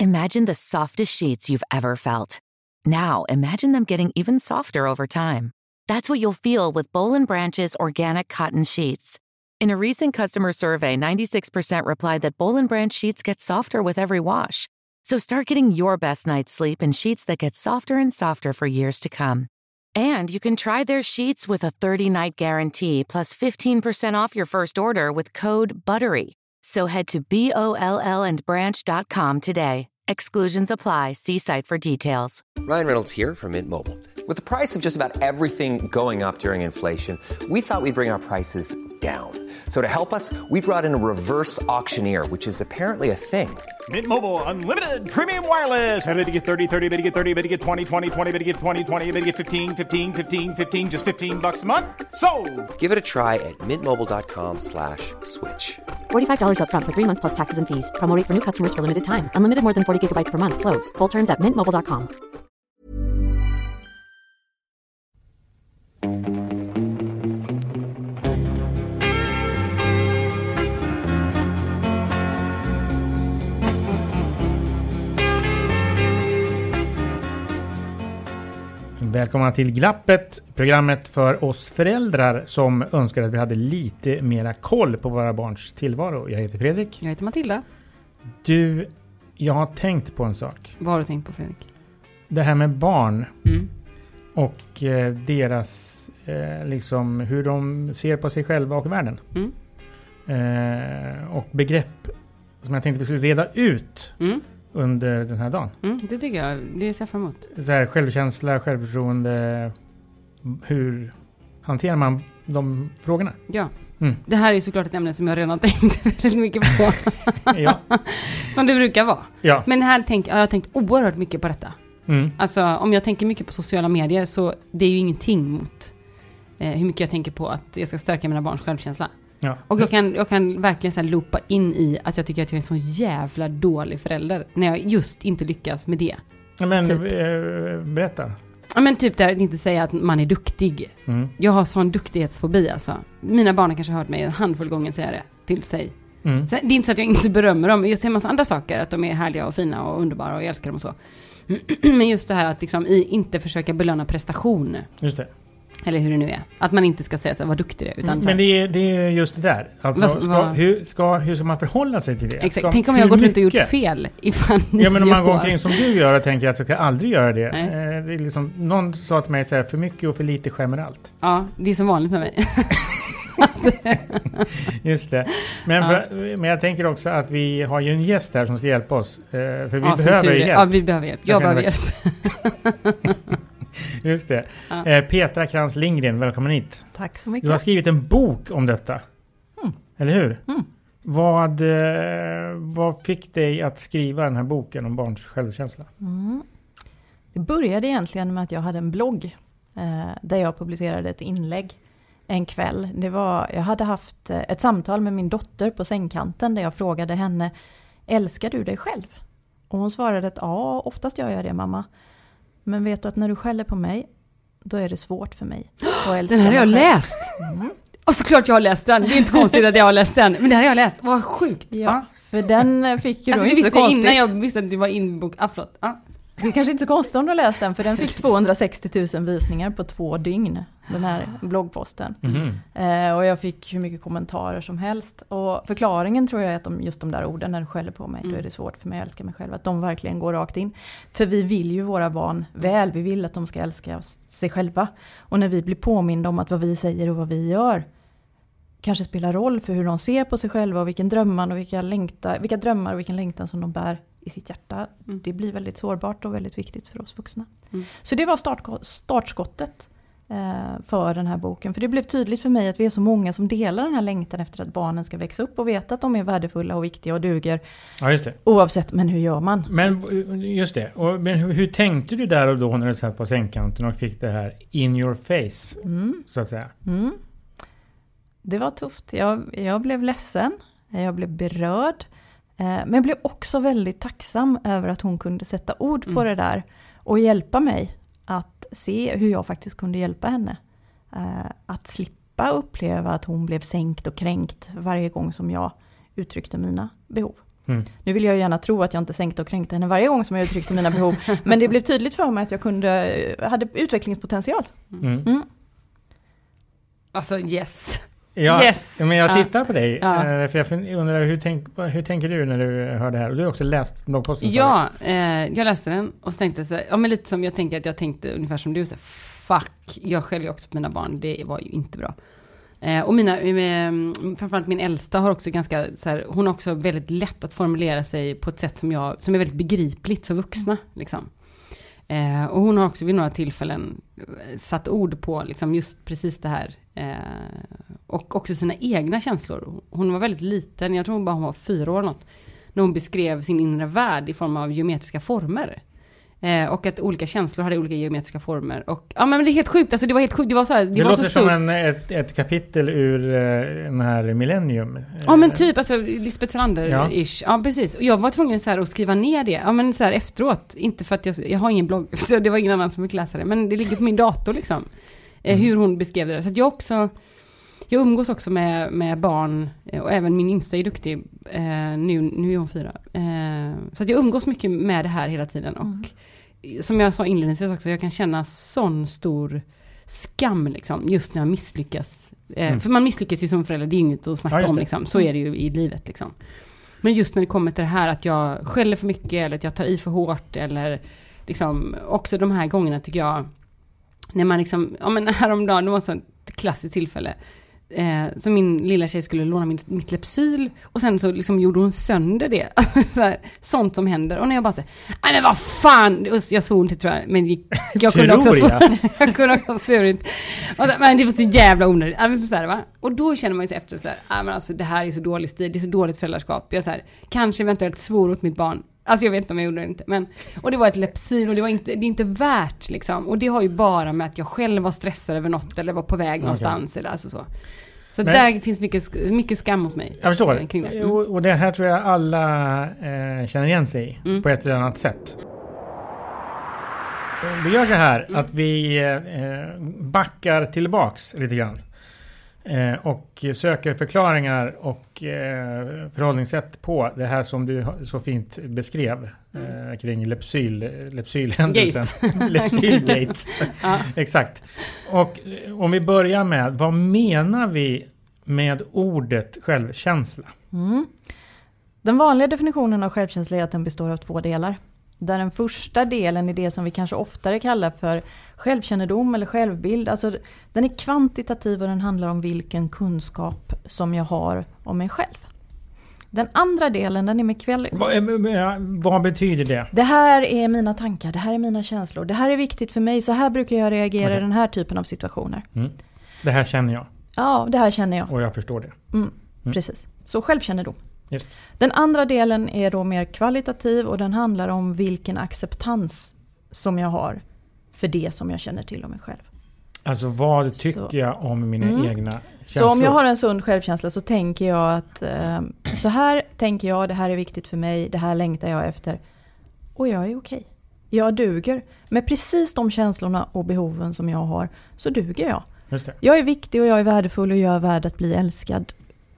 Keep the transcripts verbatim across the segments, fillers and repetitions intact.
Imagine the softest sheets you've ever felt. Now, imagine them getting even softer over time. That's what you'll feel with Boll and Branch's organic cotton sheets. In a recent customer survey, ninety-six percent replied that Boll and Branch sheets get softer with every wash. So start getting your best night's sleep in sheets that get softer and softer for years to come. And you can try their sheets with a thirty-night guarantee plus fifteen percent off your first order with code BUTTERY. So head to B O L L and branch dot com today. Exclusions apply. See site for details. Ryan Reynolds here from Mint Mobile. With the price of just about everything going up during inflation, we thought we'd bring our prices down. So to help us, we brought in a reverse auctioneer, which is apparently a thing. Mint Mobile Unlimited Premium Wireless. How to get thirty, thirty, how to get thirty, how to get twenty, twenty, twenty, how to get twenty, twenty, how to get fifteen, fifteen, fifteen, fifteen, just fifteen bucks a month? Sold! Give it a try at mintmobile.com slash switch. forty-five dollars up front for three months plus taxes and fees. Promo rate for new customers for limited time. Unlimited more than forty gigabytes per month. Slows full terms at mint mobile dot com. Välkomna till Glappet, programmet för oss föräldrar som önskar att vi hade lite mera koll på våra barns tillvaro. Jag heter Fredrik. Jag heter Matilda. Du, jag har tänkt på en sak. Vad har du tänkt på, Fredrik? Det här med barn Mm. och eh, deras, eh, liksom hur de ser på sig själva och världen. Mm. Eh, och begrepp som jag tänkte vi skulle reda ut Mm. under den här dagen. Mm, det tycker jag, det ser jag fram emot. Så här, självkänsla, självförtroende, hur hanterar man de frågorna? Ja, Mm. det här är ju såklart ett ämne som jag redan tänkt väldigt mycket på. Ja. Som det brukar vara. Ja. Men här tänk, jag har tänkt oerhört mycket på detta. Mm. Alltså om jag tänker mycket på sociala medier så det är ju ingenting mot eh, hur mycket jag tänker på att jag ska stärka mina barns självkänsla. Ja. Och jag kan, jag kan verkligen så här loopa in i att jag tycker att jag är en så jävla dålig förälder när jag just inte lyckas med det. Men typ. eh, berätta. Ja men typ där att inte säga att man är duktig. Mm. Jag har sån duktighetsfobi alltså. Mina barn har kanske hört mig en handfull gånger säga det till sig. Mm. Så det är inte så att jag inte berömmer dem. Jag ser en massa andra saker. Att de är härliga och fina och underbara och jag älskar dem och så. Men just det här att liksom i, inte försöka belöna prestation. Just det. Eller hur det nu är. Att man inte ska säga så här, vad duktig du är. Utan Mm. så här, Men det är, det är just det där. Alltså, Varför- ska, vad- hur, ska, hur ska man förhålla sig till det? exakt. Ska, Tänk om jag har hur gått runt och gjort mycket? fel i fan nio Ja, men om man går år. omkring som du gör och tänker att jag ska aldrig göra det. Nej. Eh, det är liksom, någon sa till mig så här, för mycket och för lite skämmer allt. Ja, det är som vanligt med mig. Just det. Men, Ja. för, men jag tänker också att vi har ju en gäst här som ska hjälpa oss. Eh, för vi Ja, som behöver tur ju är. hjälp. Ja, vi behöver hjälp. Jag, Jag behöver känner hjälp. Just det. Ja. Eh, Petra Krantz Lindgren, välkommen hit. Tack så Du mycket. har skrivit en bok om detta. Mm. Eller hur? Mm. Vad, eh, vad fick dig att skriva den här boken om barns självkänsla? Mm. Det började egentligen med att jag hade en blogg eh, där jag publicerade ett inlägg en kväll. Det var, jag hade haft eh, ett samtal med min dotter på sängkanten där jag frågade henne, älskar du dig själv? Och hon svarade att ja, oftast gör jag det mamma. Men vet du att när du skäller på mig, då är det svårt för mig att älska Den här har jag mig själv. läst. Och såklart jag har läst den. Det är inte konstigt att jag har läst den. Men det här har jag läst. Vad sjukt. Ja, för den eh, fick ju Alltså då du inte så visste konstigt. innan jag visste att det var inbok. Ah, förlåt. Ah. Det är kanske inte så konstigt om du har läst den, för den fick tvåhundrasextio tusen visningar på två dygn, den här bloggposten. Mhm. Eh, och jag fick hur mycket kommentarer som helst. Och förklaringen tror jag är att de, just de där orden, när du skäller på mig, Mm. då är det svårt för mig att älska mig själv. Att de verkligen går rakt in. För vi vill ju våra barn väl, vi vill att de ska älska oss, sig själva. Och när vi blir påminda om att vad vi säger och vad vi gör kanske spelar roll för hur de ser på sig själva och vilken drömmar och vilka, längta, vilka drömmar och vilken längtan som de bär i sitt hjärta. Mm. Det blir väldigt sårbart och väldigt viktigt för oss vuxna. Mm. Så det var start, startskottet eh, för den här boken. För det blev tydligt för mig att vi är så många som delar den här längtan efter att barnen ska växa upp och veta att de är värdefulla och viktiga och duger. Ja, just det. Oavsett, men hur gör man? Men just det. Och, men hur, hur tänkte du där och då när du satt på sängkanten och fick det här in your face, Mm. så att säga? Mm. Det var tufft. Jag, jag blev ledsen. Jag blev berörd. Eh, men jag blev också väldigt tacksam över att hon kunde sätta ord på Mm. det där. Och hjälpa mig att se hur jag faktiskt kunde hjälpa henne. Eh, att slippa uppleva att hon blev sänkt och kränkt varje gång som jag uttryckte mina behov. Mm. Nu vill jag gärna tro att jag inte sänkte och kränkte henne varje gång som jag uttryckte mina behov. Men det blev tydligt för mig att jag kunde, hade utvecklingspotential. Mm. Mm. Alltså yes. Ja, yes. men jag tittar på dig. Ja. För jag undrar, hur, tänk, hur tänker du när du hör det här? Och du har också läst bloggposten. Ja, eh, jag läste den och tänkte så, ja men lite som jag tänkte att jag tänkte ungefär som du, så fuck, jag skäller ju också på mina barn, det var ju inte bra. Eh, och mina, med, framförallt min äldsta har också ganska, så här, hon har också väldigt lätt att formulera sig på ett sätt som, jag, som är väldigt begripligt för vuxna. Liksom. Eh, och hon har också vid några tillfällen satt ord på liksom, just precis det här. Eh, och också sina egna känslor. Hon var väldigt liten, jag tror bara hon var fyra år eller något, när hon beskrev sin inre värld i form av geometriska former. Eh, och att olika känslor hade olika geometriska former. Och, ja, men det är helt sjukt. Alltså, det var helt sjukt. Det, var så här, det, det var låter så som en, ett, ett kapitel ur uh, den här Millennium. Ja, men typ. Alltså, Lisbeth Salander-ish. Ja. Ja, precis. Och jag var tvungen så här, att skriva ner det. Ja, men så här efteråt. Inte för att jag, jag har ingen blogg. Så det var ingen annan som fick läsa det. Men det ligger på min dator liksom. Eh, Mm. Hur hon beskrev det. Så att jag också... Jag umgås också med, med barn. Och även min yngsta är duktig. Eh, nu, nu är hon fyra. Eh, så att jag umgås mycket med det här hela tiden. Och... Mm. Som jag sa inledningsvis också, jag kan känna sån stor skam liksom, just när jag misslyckas. Eh, mm. För man misslyckas ju som förälder, det är inget att snacka ja, om. Liksom. Så är det ju i livet. Liksom. Men just när det kommer till det här att jag skäller för mycket eller att jag tar i för hårt. Eller liksom, också de här gångerna tycker jag, när man liksom, ja men häromdagen, det var så ett klassiskt tillfälle. Eh, så min lilla tjej skulle låna min, mitt Lypsyl och sen så liksom gjorde hon sönder det. så här, sånt som händer. Och när jag bara säger, nej men vad fan, jag svor inte tror jag, men jag, jag kunde också svåra. jag kunde också svurit. Men det var så jävla onödigt. Alltså, så här, va? Och då känner man ju sig efter så här, ah, men alltså det här är så dåligt stil, det är så dåligt föräldraskap. Jag så här, kanske eventuellt svor åt mitt barn. Alltså jag vet inte om jag gjorde det inte. Men, och det var ett Lypsyl och det var inte, det är inte värt liksom. Och det har ju bara med att jag själv var stressad över något eller var på väg någonstans. Okay. Eller alltså så. Så men, där finns mycket, mycket skam hos mig. Jag förstår. Kring det. Mm. Och, och det här tror jag alla eh, känner igen sig i mm. på ett eller annat sätt. Vi gör så här mm. att vi eh, backar tillbaks lite grann. Eh, och söker förklaringar och eh, förhållningssätt på det här som du så fint beskrev eh, kring Lypsyl, Lypsyl-händelsen. Lypsylgate. ja. Exakt. Och eh, om vi börjar med, vad menar vi med ordet självkänsla? Mm. Den vanliga definitionen av självkänsla är att den består av två delar. Där den första delen är det som vi kanske oftare kallar för självkännedom eller självbild. Alltså den är kvantitativ och den handlar om vilken kunskap som jag har om mig själv. Den andra delen, den är med kväll... Vad, vad betyder det? Det här är mina tankar, det här är mina känslor. Det här är viktigt för mig, så här brukar jag reagera okay. i den här typen av situationer. Mm. Det här känner jag. Ja, det här känner jag. Och jag förstår det. Mm, mm. Precis. Så självkännedom. Just. Den andra delen är då mer kvalitativ och den handlar om vilken acceptans som jag har för det som jag känner till om mig själv. Alltså vad tycker så. jag om mina mm. egna känslor? Så om jag har en sund självkänsla så tänker jag att eh, så här tänker jag, det här är viktigt för mig, det här längtar jag efter. Och jag är okej. Jag duger. Med precis de känslorna och behoven som jag har så duger jag. Just det. Jag är viktig och jag är värdefull och jag är värd att bli älskad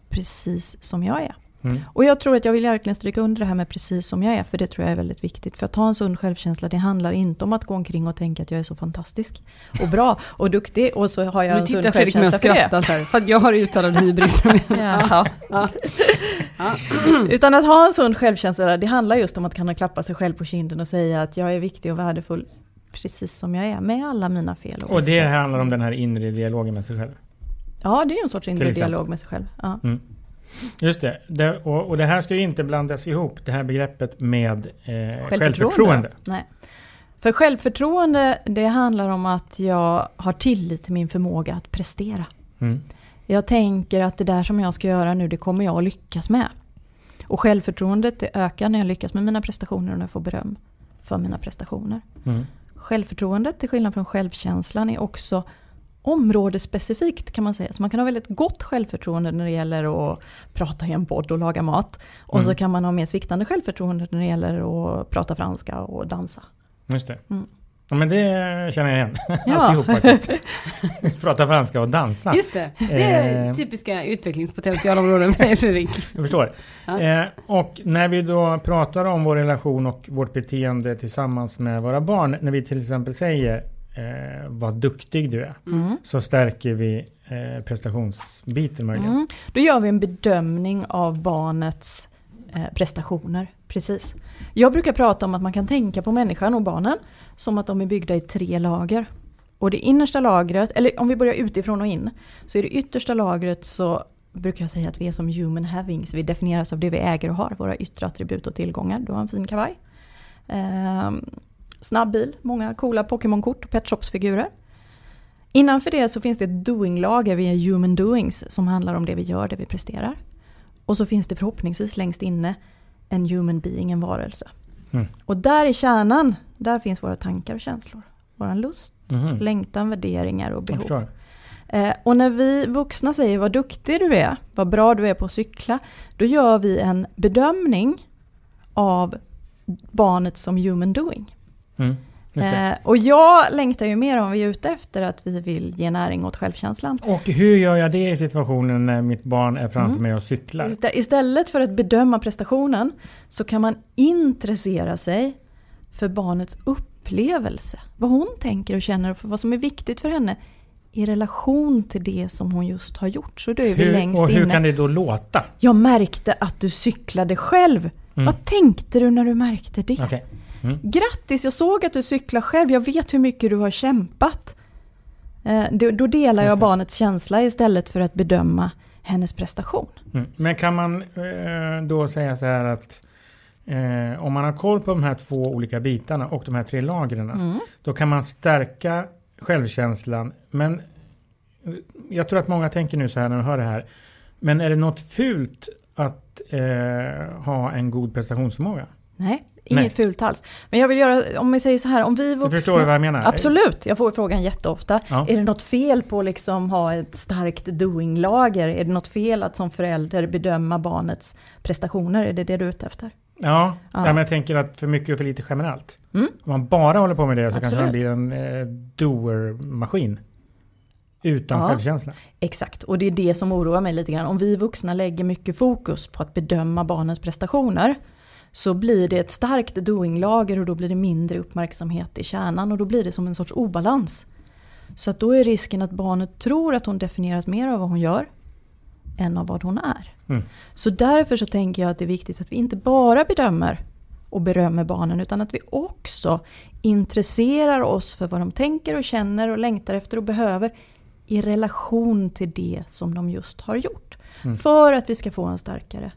precis som jag är. Mm. Och jag tror att jag vill verkligen stryka under det här med precis som jag är, för det tror jag är väldigt viktigt. För att ha en sund självkänsla, det handlar inte om att gå omkring och tänka att jag är så fantastisk och bra och duktig och så har jag nu en sund självkänsla för det. Så här, för att jag har uttalad hybris. ja. Ja. Ja. Utan att ha en sund självkänsla, det handlar just om att kunna klappa sig själv på kinden och säga att jag är viktig och värdefull precis som jag är, med alla mina fel. Och, och det handlar om den här inre dialogen med sig själv? Ja, det är en sorts inre dialog med sig själv. Ja. Mm. Just det, det och, och det här ska ju inte blandas ihop, det här begreppet med eh, självförtroende. självförtroende. Nej. För självförtroende, det handlar om att jag har tillit till min förmåga att prestera. Mm. Jag tänker att det där som jag ska göra nu, det kommer jag att lyckas med. Och självförtroendet det ökar när jag lyckas med mina prestationer och när jag får beröm för mina prestationer. Mm. Självförtroendet, till skillnad från självkänslan, är också områdespecifikt kan man säga. Så man kan ha väldigt gott självförtroende när det gäller att prata i en podd och laga mat. Och mm. så kan man ha mer sviktande självförtroende när det gäller att prata franska och dansa. Just det. Mm. Ja, men det känner jag igen. Ja. Alltihop faktiskt. Prata franska och dansa. Just det. Det är Eh. typiska utvecklingspotentialområden för dig, Fredrik. Jag förstår. Ja. Eh, och när vi då pratar om vår relation och vårt beteende tillsammans med våra barn, när vi till exempel säger eh, vad duktig du är, Mm. så stärker vi eh, prestationsbiten möjligen. Mm. Då gör vi en bedömning av barnets eh, prestationer. Precis. Jag brukar prata om att man kan tänka på människan och barnen som att de är byggda i tre lager. Och det innersta lagret, eller om vi börjar utifrån och in, så är det yttersta lagret, så brukar jag säga att vi är som human havings. Vi definieras av det vi äger och har, våra yttre attribut och tillgångar. Du har en fin kavaj. Eh, snabb bil, många coola Pokémon-kort och Pet Shops-figurer. Innanför det så finns det ett doing-lager, vi är human doings, som handlar om det vi gör, det vi presterar. Och så finns det förhoppningsvis längst inne en human being, en varelse. Mm. Och där i kärnan, där finns våra tankar och känslor. Våran lust, Mhm. längtan, värderingar och Jag behov. förstår. Eh, och när vi vuxna säger vad duktig du är, vad bra du är på att cykla, då gör vi en bedömning av barnet som human doing. Mm. Just det. Eh, och jag längtar ju mer om vi är ute efter att vi vill ge näring åt självkänslan. Och hur gör jag det i situationen när mitt barn är framför Mm. mig och cyklar? Istä- Istället för att bedöma prestationen så kan man intressera sig för barnets upplevelse. Vad hon tänker och känner och för vad som är viktigt för henne i relation till det som hon just har gjort. Så då är vi Hur, längst och hur inne. kan det då låta? Jag märkte att du cyklade själv. Mm. Vad tänkte du när du märkte det? Okej. Mm. Grattis, jag såg att du cyklar själv. Jag vet hur mycket du har kämpat. Eh, då, då delar Just jag det. barnets känsla istället för att bedöma hennes prestation. Mm. Men kan man eh, då säga så här att eh, om man har koll på de här två olika bitarna och de här tre lagren, Mm. då kan man stärka självkänslan. Men eh, jag tror att många tänker nu så här när de hör det här. Men är det något fult att eh, ha en god prestationsförmåga? Nej, inget Nej. fult alls. Men jag vill göra, om vi säger så här, om vi vuxna... Du förstår vad jag menar? Absolut, jag får frågan jätteofta. Ja. Är det något fel på att liksom ha ett starkt doing-lager? Är det något fel att som förälder bedöma barnets prestationer? Är det det du är ute efter? Ja, Ja. ja. men jag tänker att för mycket och för lite generellt. Mm. Om man bara håller på med det så kanske man Absolut. blir en eh, doer-maskin. Utan Ja. självkänsla. Exakt, och det är det som oroar mig lite grann. Om vi vuxna lägger mycket fokus på att bedöma barnens prestationer, så blir det ett starkt doing-lager och då blir det mindre uppmärksamhet i kärnan och då blir det som en sorts obalans. Så att då är risken att barnet tror att hon definieras mer av vad hon gör än av vad hon är. Mm. Så därför så tänker jag att det är viktigt att vi inte bara bedömer och berömmer barnen, utan att vi också intresserar oss för vad de tänker och känner och längtar efter och behöver i relation till det som de just har gjort. Mm. För att vi ska få en starkare,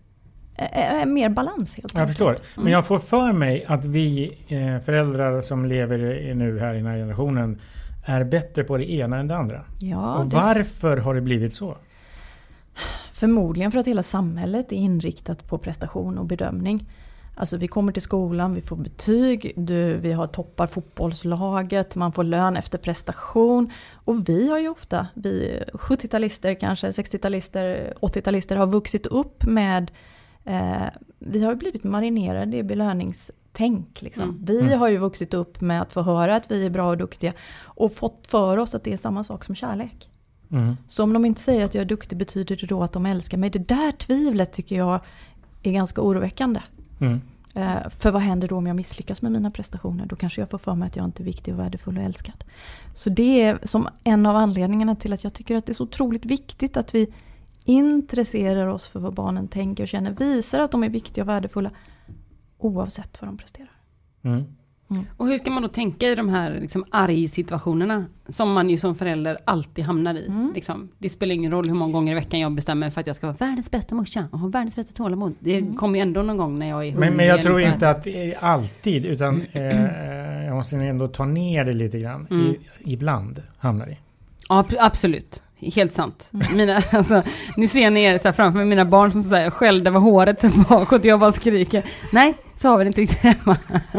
äh, mer balans helt Jag enkelt. förstår. Men jag får för mig att vi eh, föräldrar som lever i, nu här i den här generationen är bättre på det ena än det andra. Ja, och det- varför har det blivit så? Förmodligen för att hela samhället är inriktat på prestation och bedömning. Alltså vi kommer till skolan, vi får betyg, du, vi har toppar fotbollslaget, man får lön efter prestation. Och vi har ju ofta, vi sjuttio-talister, kanske sextio-talister, åttio-talister har vuxit upp med, eh, vi har ju blivit marinerade i belöningstänk. Liksom. Mm. Vi Mm. har ju vuxit upp med att få höra att vi är bra och duktiga och fått för oss att det är samma sak som kärlek. Mm. Så om de inte säger att jag är duktig, betyder det då att de älskar mig? Det där tvivlet tycker jag är ganska oroväckande. Mm. Eh, för vad händer då om jag misslyckas med mina prestationer? Då kanske jag får för mig att jag inte är viktig och värdefull och älskad. Så det är som en av anledningarna till att jag tycker att det är så otroligt viktigt att vi intresserar oss för vad barnen tänker och känner. Visar att de är viktiga och värdefulla oavsett vad de presterar. Mm. Och hur ska man då tänka i de här liksom, arg-situationerna som man ju som förälder alltid hamnar i? Mm. Liksom. Det spelar ingen roll hur många gånger i veckan jag bestämmer för att jag ska vara världens bästa morsa och ha världens bästa tålamod. Det Mm. kommer ju ändå någon gång när jag är hungrig. Men, men jag tror eller inte att det är alltid, utan eh, jag måste ändå ta ner det lite grann. Mm. I, ibland hamnar det. Ja, ab- absolut. Helt sant. Mina, alltså, nu ser ni er så här framför mig, mina barn som säger skällde över håret sen bakåt och jag bara skriker. Nej, så har vi det inte riktigt hemma.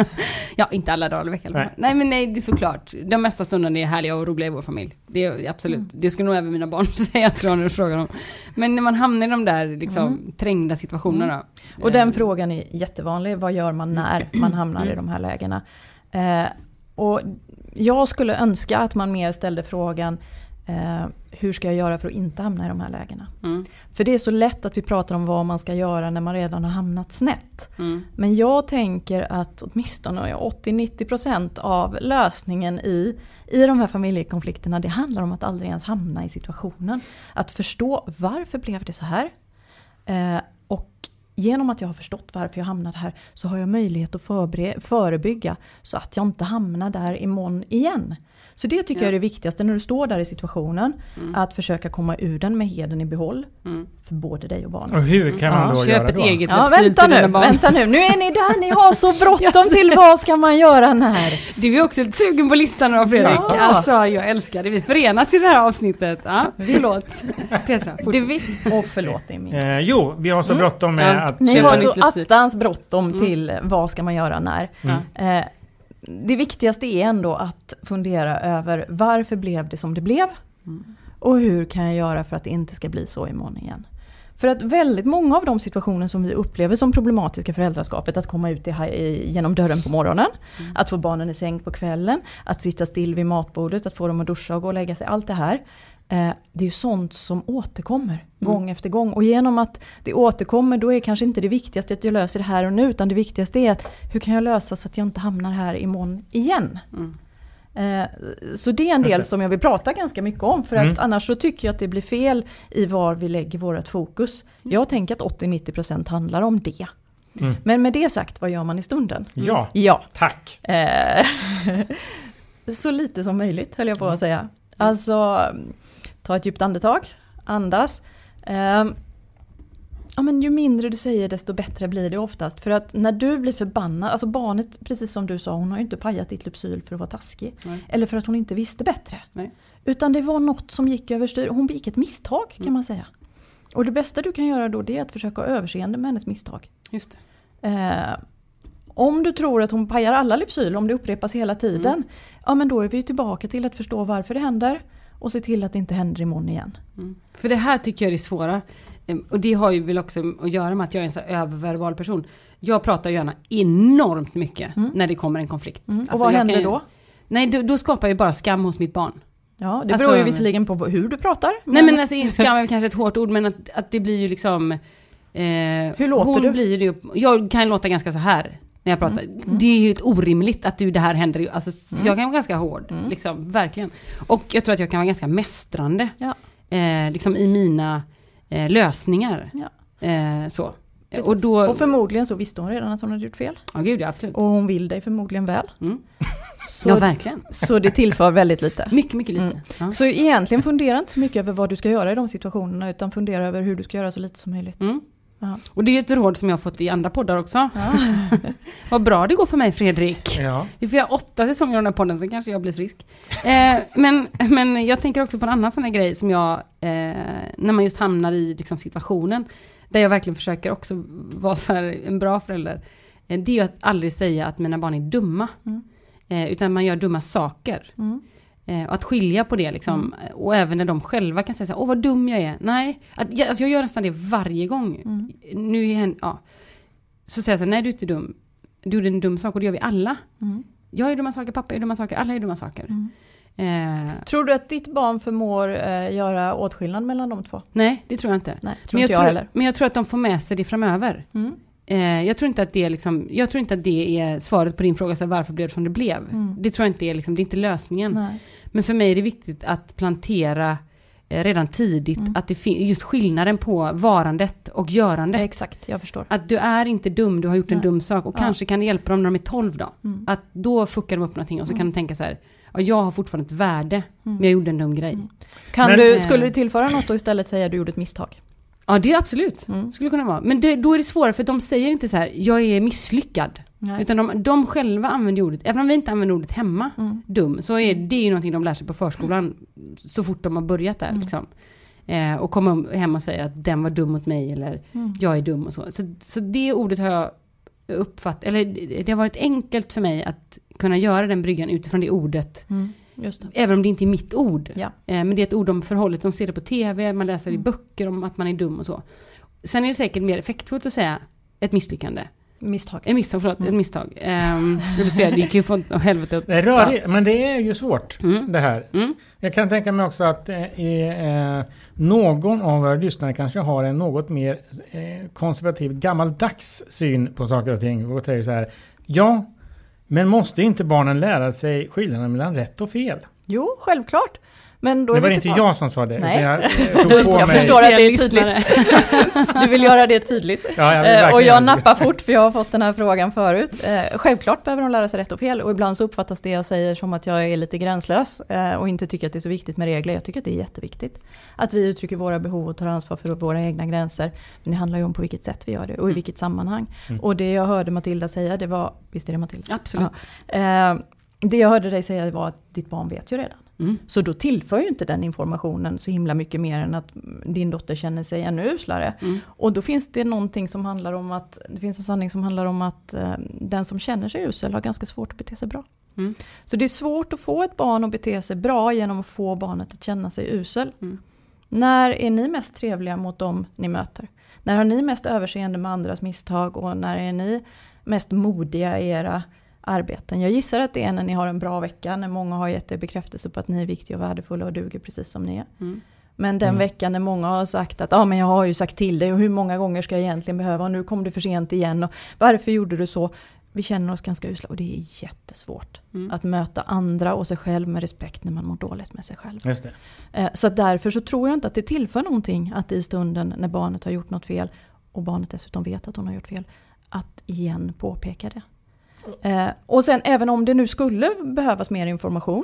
Ja, inte alla dagar i veckan. Nej. Nej, men nej, det är såklart. De mesta stunderna är härliga och roliga i vår familj. Det är absolut. Mm. Det skulle nog även mina barn säga, tror jag, när du frågar dem. Men när man hamnar i de där liksom, mm. trängda situationerna. Mm. Och den frågan är jättevanlig. Vad gör man när man hamnar i de här lägena? Eh, och jag skulle önska att man mer ställde frågan eh, hur ska jag göra för att inte hamna i de här lägena? Mm. För det är så lätt att vi pratar om vad man ska göra när man redan har hamnat snett. Mm. Men jag tänker att åtminstone åttio till nittio procent av lösningen i, i de här familjekonflikterna, det handlar om att aldrig ens hamna i situationen. Att förstå varför blev det så här? Eh, och genom att jag har förstått varför jag hamnade här så har jag möjlighet att förbre- förebygga så att jag inte hamnar där imorgon igen. Så det tycker ja. jag är det viktigaste när du står där i situationen. Mm. Att försöka komma ur den med heden i behåll. Mm. För både dig och barnen. Och hur kan man Ja, då Köp göra ett då? eget Ja, Lypsyl vänta till nu, dina barn. vänta nu. Nu är ni där, ni har så bråttom till vad ska man göra när? Du är också lite sugen på listan av Fredrik. Ja. Alltså, jag älskar det. Vi förenas i det här avsnittet. Ja, förlåt. Petra, Det fortsätt. vill, och förlåt Emil. Eh, jo, vi har så bråttom med Ja. att... Ni köpa har nytt så Lypsyl. attans bråttom Mm. till vad ska man göra när. Mm. Eh, det viktigaste är ändå att fundera över varför blev det som det blev? Mm. Och hur kan jag göra för att det inte ska bli så imorgon igen? För att väldigt många av de situationer som vi upplever som problematiska föräldraskapet, att komma ut i, i, genom dörren på morgonen, mm. att få barnen i säng på kvällen, att sitta still vid matbordet, att få dem att duscha och gå och lägga sig, allt det här. Eh, det är ju sånt som återkommer mm. gång efter gång. Och genom att det återkommer, då är kanske inte det viktigaste att jag löser det här och nu, utan det viktigaste är att hur kan jag lösa så att jag inte hamnar här imorgon igen? Mm. Eh, så det är en del som jag vill prata ganska mycket om, för Mm. att annars så tycker jag att det blir fel i var vi lägger vårt fokus. Jag tänker att åttio till nittio procent handlar om det. Mm. Men med det sagt, vad gör man i stunden? Ja, Ja. tack. Eh, så lite som möjligt, höll jag på att säga. Alltså, ta ett djupt andetag, andas. Eh, ja, men ju mindre du säger desto bättre blir det oftast. För att när du blir förbannad, alltså barnet, precis som du sa, hon har ju inte pajat ditt Lypsyl för att vara taskig. Nej. Eller för att hon inte visste bättre. Nej. Utan det var något som gick överstyr. Hon begick ett misstag kan Mm. man säga. Och det bästa du kan göra då, det är att försöka ha överseende med hennes misstag. Just det. Eh, om du tror att hon pajar alla Lypsyl, om det upprepas hela tiden, Mm. ja men då är vi ju tillbaka till att förstå varför det händer och se till att det inte händer imorgon igen. Mm. För det här tycker jag är det svåra. Ehm, Och det har ju väl också att göra med att jag är en så här öververbal person. Jag pratar gärna enormt mycket Mm. när det kommer en konflikt. Mm. Och Alltså, vad jag händer kan ju- då? Nej, då, då skapar jag bara skam hos mitt barn. Ja, det Alltså- beror ju visserligen på hur du pratar. Nej men alltså skam är kanske ett hårt ord, men att, att det blir ju liksom... Eh, Hur låter hon du? Blir det ju, jag kan låta ganska så här när jag pratar. Mm. Mm. Det är ju helt orimligt att du, det här händer. Alltså, Mm. Jag kan vara ganska hård, Mm. liksom, verkligen. Och jag tror att jag kan vara ganska mästrande Ja. eh, liksom i mina eh, lösningar. Ja. Eh, så. Precis. Och då... och förmodligen så visste hon redan att hon hade gjort fel. Ja, gud, ja, absolut. Och hon vill dig förmodligen väl. Mm. Så, Ja, verkligen. så det tillför väldigt lite. Mycket, mycket lite. Mm. Ja. Så egentligen fundera inte så mycket över vad du ska göra i de situationerna, utan fundera över hur du ska göra så lite som möjligt. Mm. Ja. Och det är ju ett råd som jag har fått i andra poddar också. Ja. Vad bra det går för mig, Fredrik. Ja. Vi får göra åtta säsonger av den här podden, så kanske jag blir frisk. Eh, men, men jag tänker också på en annan sån här grej som jag, eh, när man just hamnar i liksom, situationen, där jag verkligen försöker också vara så här, en bra förälder. Eh, det är ju att aldrig säga att mina barn är dumma. Mm. Eh, utan man gör dumma saker. Mm. Eh, och att skilja på det liksom. Mm. Och även när de själva kan säga så här, åh vad dum jag är. Nej, att, jag, alltså, jag gör nästan det varje gång. Mm. Nu är hen, ja. Så säger jag så här, nej du är inte dum. Du gjorde en dum sak, och det gör vi alla. Mm. Jag gör dumma saker, pappa gör dumma saker, alla gör dumma saker. Mm. Eh, Tror du att ditt barn förmår eh, göra åtskillnad mellan de två? nej, det tror jag inte. Nej, tror Men jag, inte jag tror, heller. men jag tror att de får med sig det framöver. Mm. Eh, jag tror inte att det är liksom, jag tror inte att det är svaret på din fråga, så här, varför blev det som det blev. Mm. Det tror jag inte är liksom, det är inte lösningen. Nej. Men för mig är det viktigt att plantera eh, redan tidigt Mm. att det finns just skillnaden på varandet och görandet. Exakt, jag förstår. Att du är inte dum, du har gjort en Nej. dum sak, och Ja. kanske kan det hjälpa dem när de är tolv då. Mm. Att då fuckar de upp någonting, och så Mm. kan de tänka så här, ja, jag har fortfarande ett värde, Mm. men jag gjorde en dum grej. Mm. Kan Men- du, skulle du tillföra något och istället säga att du gjorde ett misstag? Ja, det är absolut. Mm. Skulle kunna vara. Men det, då är det svårare, för de säger inte så här, jag är misslyckad. Nej. Utan de, de själva använder ordet, även om vi inte använder ordet hemma, Mm. dum, så är det ju någonting de lär sig på förskolan så fort de har börjat där. Mm. Liksom. Eh, och kommer hem och säger att den var dum mot mig, eller Mm. jag är dum och så. Så, så det ordet har jag uppfattat, eller det har varit enkelt för mig att kunna göra den bryggan utifrån det ordet. Mm. Just det. Även om det inte är mitt ord. Ja. Eh, men det är ett ord de förhållit, de ser det på tv, man läser Mm. i böcker om att man är dum och så. Sen är det säkert mer effektfullt att säga ett misslyckande. Misstag. Ett misstag, förlåt. Mm. Ett misstag. Um, det vill säga, det gick ju från helvetet. Det är rörigt, men det är ju svårt Mm. det här. Mm. Jag kan tänka mig också att eh, eh, någon av våra lyssnare kanske har en något mer eh, konservativ, gammaldags syn på saker och ting. Och säger så här, ja, men måste inte barnen lära sig skillnaden mellan rätt och fel? Jo, självklart. Men då det är var vi inte tillbaka. jag som sa det. Nej. Jag, jag, tog på jag mig. förstår att det är tydligt. Du vill göra det tydligt. Ja, jag vill eh, och jag verkligen. nappar fort för jag har fått den här frågan förut. Eh, självklart behöver de lära sig rätt och fel. Och ibland så uppfattas det jag säger som att jag är lite gränslös. Eh, och inte tycker att det är så viktigt med regler. Jag tycker att det är jätteviktigt. Att vi uttrycker våra behov och tar ansvar för våra egna gränser. Men det handlar ju om på vilket sätt vi gör det. Och i vilket sammanhang. Mm. Och det jag hörde Matilda säga, det var... Visst är det Matilda? Absolut. Ja. Eh, det jag hörde dig säga var att ditt barn vet ju redan. Mm. Så då tillför ju inte den informationen så himla mycket mer än att din dotter känner sig ännu uslare. Mm. Och då finns det någonting som handlar om att, det finns en sanning som handlar om att eh, den som känner sig usel har ganska svårt att bete sig bra. Mm. Så det är svårt att få ett barn att bete sig bra genom att få barnet att känna sig usel. Mm. När är ni mest trevliga mot dem ni möter? När har ni mest överseende med andras misstag och när är ni mest modiga i era arbeten? Jag gissar att det är när ni har en bra vecka, när många har gett er bekräftelse på att ni är viktiga och värdefulla och duger precis som ni är. Mm. Men den Mm. veckan när många har sagt att ah, men jag har ju sagt till dig och hur många gånger ska jag egentligen behöva och nu kom du för sent igen och varför gjorde du så? Vi känner oss ganska usla och det är jättesvårt Mm. att möta andra och sig själv med respekt när man mår dåligt med sig själv. Just det. Eh, Så att därför så tror jag inte att det tillför någonting att i stunden när barnet har gjort något fel och barnet dessutom vet att hon har gjort fel, att igen påpeka det. Eh, och sen även om det nu skulle behövas mer information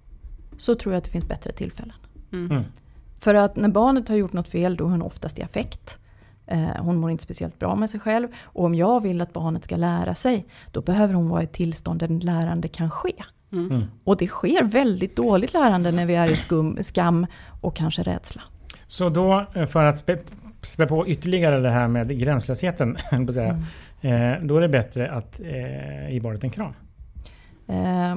så tror jag att det finns bättre tillfällen. Mm. Mm. För att när barnet har gjort något fel då är hon oftast i affekt. Eh, hon mår inte speciellt bra med sig själv. Och om jag vill att barnet ska lära sig då behöver hon vara i ett tillstånd där lärande kan ske. Mm. Mm. Och det sker väldigt dåligt lärande när vi är i skum, skam och kanske rädsla. Så då, eh, för att spä, spä på ytterligare det här med gränslösheten, höll på att säga, eh, då är det bättre att eh, ge barnet en kram. Eh,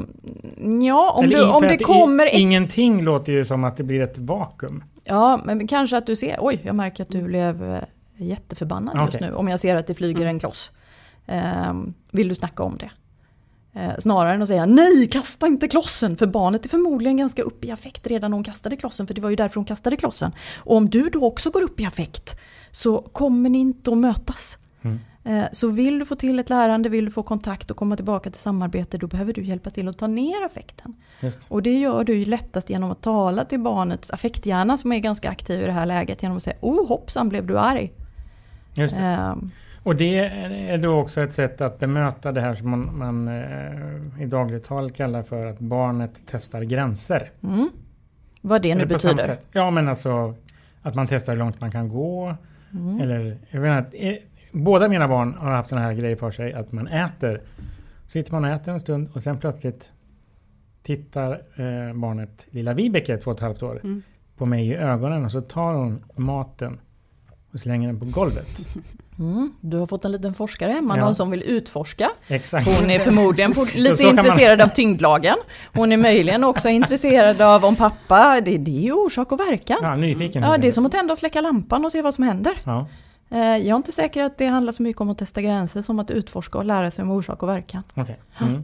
ja, om, Eller du, in- om för det att kommer... i, Ett, Ingenting låter ju som att det blir ett vakuum. ja, men kanske att du ser... Oj, jag märker att du blev eh, jätteförbannad just Okej. nu. Om jag ser att det flyger en kloss. Eh, vill du snacka om det? Eh, snarare än att säga nej, kasta inte klossen. För barnet är förmodligen ganska upp i affekt redan när hon kastade klossen. För det var ju därför hon kastade klossen. Och om du då också går upp i affekt så kommer ni inte att mötas. Mm. Eh, så vill du få till ett lärande, vill du få kontakt och komma tillbaka till samarbete, då behöver du hjälpa till att ta ner affekten. Just. Och det gör du ju lättast genom att tala till barnets affekthjärna som är ganska aktiv i det här läget. Genom att säga, oh hoppsan blev du arg. Just det. Eh, Och det är då också ett sätt att bemöta det här som man, man eh, i dagligt tal kallar för att barnet testar gränser. mm. Vad det nu Eller på samma betyder. sätt. Ja, men alltså att man testar hur långt man kan gå. Mm. Eller, jag menar, att, eh, båda mina barn har haft såna här grejer för sig att man äter. Sitter man och äter en stund och sen plötsligt tittar eh, barnet, lilla Vibeke, två och ett halvt år, Mm. på mig i ögonen och så tar hon maten och slänger den på golvet. Mm. Du har fått en liten forskare hemma, Ja. någon som vill utforska. Exakt. Hon är förmodligen på, lite Så kan man- intresserad av tyngdlagen. Hon är möjligen också intresserad av om pappa, det, det är ju orsak och verkan. Ja, nyfiken. Ja, det är som att tända och släcka lampan och se vad som händer. Ja. Eh, Jag är inte säker att det handlar så mycket om att testa gränser som att utforska och lära sig om orsak och verkan. Okej. Mm.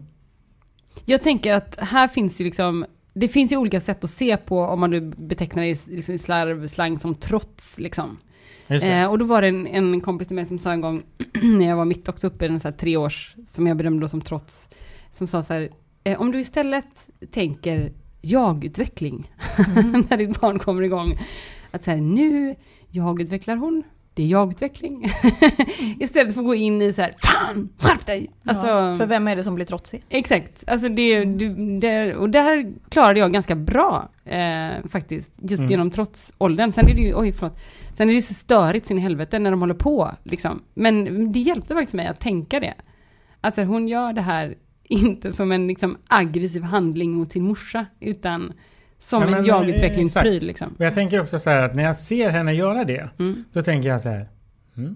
Jag tänker att här finns ju liksom, det finns ju olika sätt att se på om man nu betecknar det i liksom, i slarv, slang som trots liksom. Just det. Eh, och då var det en, en kompis till mig som sa en gång när jag var mitt också uppe i en så här tre års som jag bedömde då som trots, som sa så här, eh, om du istället tänker jag-utveckling Mm. när ditt barn kommer igång, att så här, nu jag-utvecklar hon, det är jag-utveckling. Istället för att gå in i så här, fan, skärp dig! Alltså, Ja, för vem är det som blir trotsig? exakt, alltså det, du, det, och där klarade jag ganska bra eh, faktiskt, just Mm. genom trots åldern. Sen är det ju, oj förlåt, sen är det ju så störigt sin helvete när de håller på liksom. Men det hjälpte faktiskt mig att tänka det. Alltså hon gör det här inte som en liksom aggressiv handling mot sin morsa, utan som Ja, men, en eh, jag-utvecklingspryl exakt. liksom. Och jag tänker också så här att när jag ser henne göra det, Mm. då tänker jag så här, mm,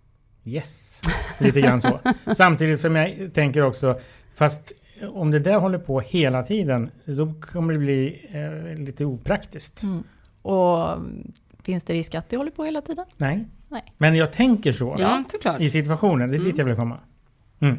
yes, lite grann så. Samtidigt som jag tänker också, fast om det där håller på hela tiden, då kommer det bli eh, lite opraktiskt. Mm. Och finns det risk att det håller på hela tiden? Nej. Nej. Men jag tänker så Ja, såklart. i situationen, det är dit Mm. jag vill komma. Mm.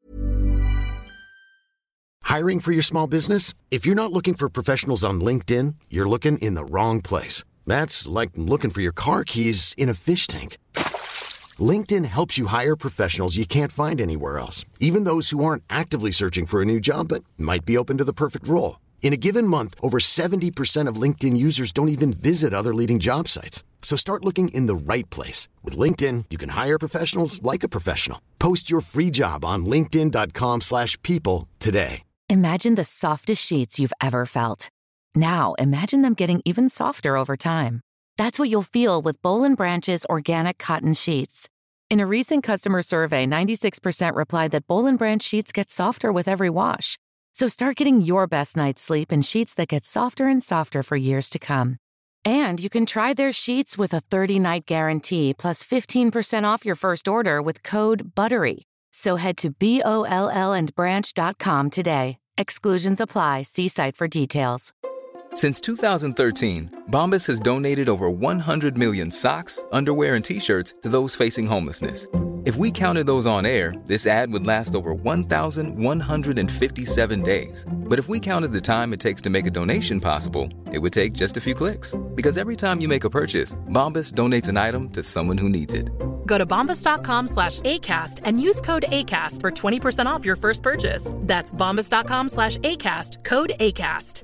Hiring for your small business? If you're not looking for professionals on LinkedIn, you're looking in the wrong place. That's like looking for your car keys in a fish tank. LinkedIn helps you hire professionals you can't find anywhere else, even those who aren't actively searching for a new job but might be open to the perfect role. In a given month, over seventy percent of LinkedIn users don't even visit other leading job sites. So start looking in the right place. With LinkedIn, you can hire professionals like a professional. Post your free job on linkedin dot com slash people today. Imagine the softest sheets you've ever felt. Now, imagine them getting even softer over time. That's what you'll feel with Boll and Branch's organic cotton sheets. In a recent customer survey, ninety-six percent replied that Boll and Branch sheets get softer with every wash. So start getting your best night's sleep in sheets that get softer and softer for years to come. And you can try their sheets with a thirty-night guarantee plus fifteen percent off your first order with code BUTTERY. So head to B O L L and branch dot com today. Exclusions apply. See site for details. Since two thousand thirteen, Bombas has donated over one hundred million socks, underwear, and T-shirts to those facing homelessness. If we counted those on air, this ad would last over one thousand one hundred fifty-seven days. But if we counted the time it takes to make a donation possible, it would take just a few clicks. Because every time you make a purchase, Bombas donates an item to someone who needs it. Go to bombas dot com slash ACAST and use code ACAST for twenty percent off your first purchase. That's bombas dot com slash ACAST, code ACAST.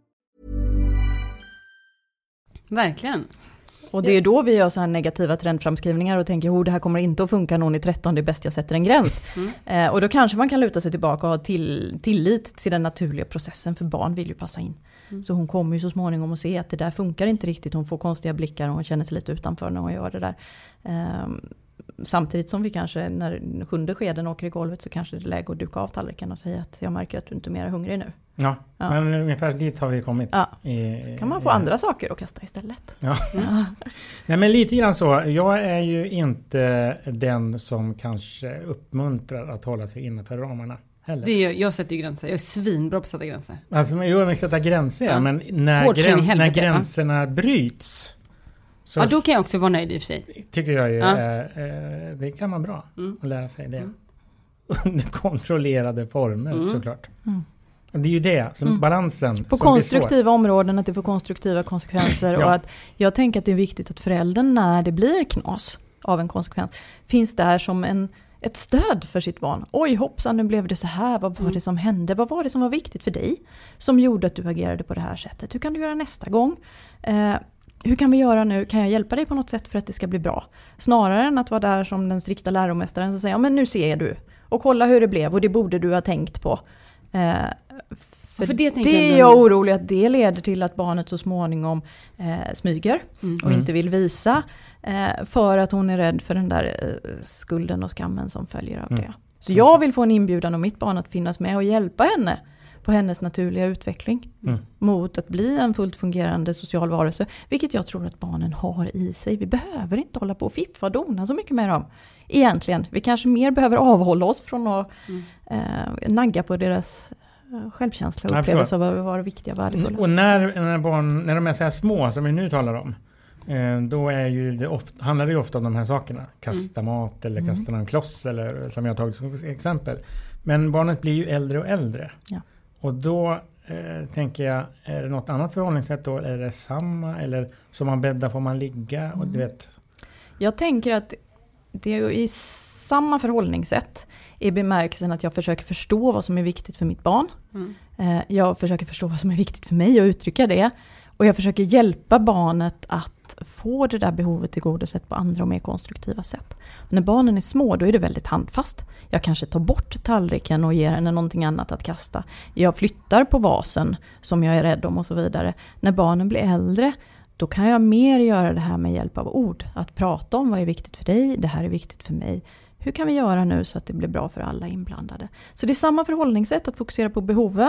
Verkligen. Och det är då vi gör så här negativa trendframskrivningar och tänker, oh, det här kommer inte att funka, någon i tretton, det är bäst jag sätter en gräns. Mm. Eh, och då kanske man kan luta sig tillbaka och ha till, tillit till den naturliga processen, för barn vill ju passa in. Mm. Så hon kommer ju så småningom att se att det där funkar inte riktigt, hon får konstiga blickar och hon känner sig lite utanför när hon gör det där. Eh, samtidigt som vi kanske, när sjunde skeden åker i golvet, så kanske det är läge att duka av tallriken och säga att jag märker att du inte är mer hungrig nu. Ja, ja, men ungefär dit har vi kommit. Ja. I, kan man få i, andra saker att kasta istället. Ja. Ja. Nej, men lite grann så. Jag är ju inte den som kanske uppmuntrar att hålla sig innanför ramarna heller. Det är, jag sätter ju gränser. Jag är svinbra på att sätta gränser. Alltså, jag vill sätta gränser, ja. Men när, grän, när gränserna ja. bryts. Så ja, då kan jag också vara nöjd i och för sig. Tycker jag ju, ja. eh, det kan vara bra mm. att lära sig det. Mm. Under kontrollerade former mm. såklart. Mm. Det är ju det, som mm. balansen. På konstruktiva områden, att det får konstruktiva konsekvenser. ja. Och att jag tänker att det är viktigt att föräldern, när det blir knas av en konsekvens, finns där som en, ett stöd för sitt barn. Oj hoppsan, nu blev det så här. Vad var mm. det som hände? Vad var det som var viktigt för dig? Som gjorde att du agerade på det här sättet. Hur kan du göra nästa gång? Eh, hur kan vi göra nu? Kan jag hjälpa dig på något sätt för att det ska bli bra? Snarare än att vara där som den strikta läromästaren som säger, ja men nu ser du. Och kolla hur det blev, och det borde du ha tänkt på. Eh, för, för det, det är jag orolig att det leder till att barnet så småningom eh, smyger mm. och inte vill visa. Eh, för att hon är rädd för den där eh, skulden och skammen som följer av mm. det. Så jag vill få en inbjudan av mitt barn att finnas med och hjälpa henne på hennes naturliga utveckling. Mm. Mot att bli en fullt fungerande social varelse. Vilket jag tror att barnen har i sig. Vi behöver inte hålla på och fiffa och dona så mycket med dem. Egentligen. Vi kanske mer behöver avhålla oss från att mm. eh, nagga på deras eh, självkänsla och upplevelse av att vara viktiga och värdefulla. Och när, när, barn, när de är så här små som vi nu talar om, eh, då är ju det ofta, handlar det ju ofta om de här sakerna. Kasta mm. mat eller mm. kasta en kloss, eller, som jag har tagit som exempel. Men barnet blir ju äldre och äldre. Ja. Och då eh, tänker jag, är det något annat förhållningssätt då? Är det samma? Eller som man bäddar får man ligga? Mm. Och du vet. Jag tänker att det är i samma förhållningssätt i bemärkelsen att jag försöker förstå vad som är viktigt för mitt barn. Mm. Eh, jag försöker förstå vad som är viktigt för mig och uttrycka det. Och jag försöker hjälpa barnet att få det där behovet tillgodosett på andra och mer konstruktiva sätt. Och när barnen är små, då är det väldigt handfast. Jag kanske tar bort tallriken och ger henne någonting annat att kasta. Jag flyttar på vasen som jag är rädd om och så vidare. När barnen blir äldre, då kan jag mer göra det här med hjälp av ord. Att prata om vad är viktigt för dig, det här är viktigt för mig. Hur kan vi göra nu så att det blir bra för alla inblandade? Så det är samma förhållningssätt, att fokusera på behoven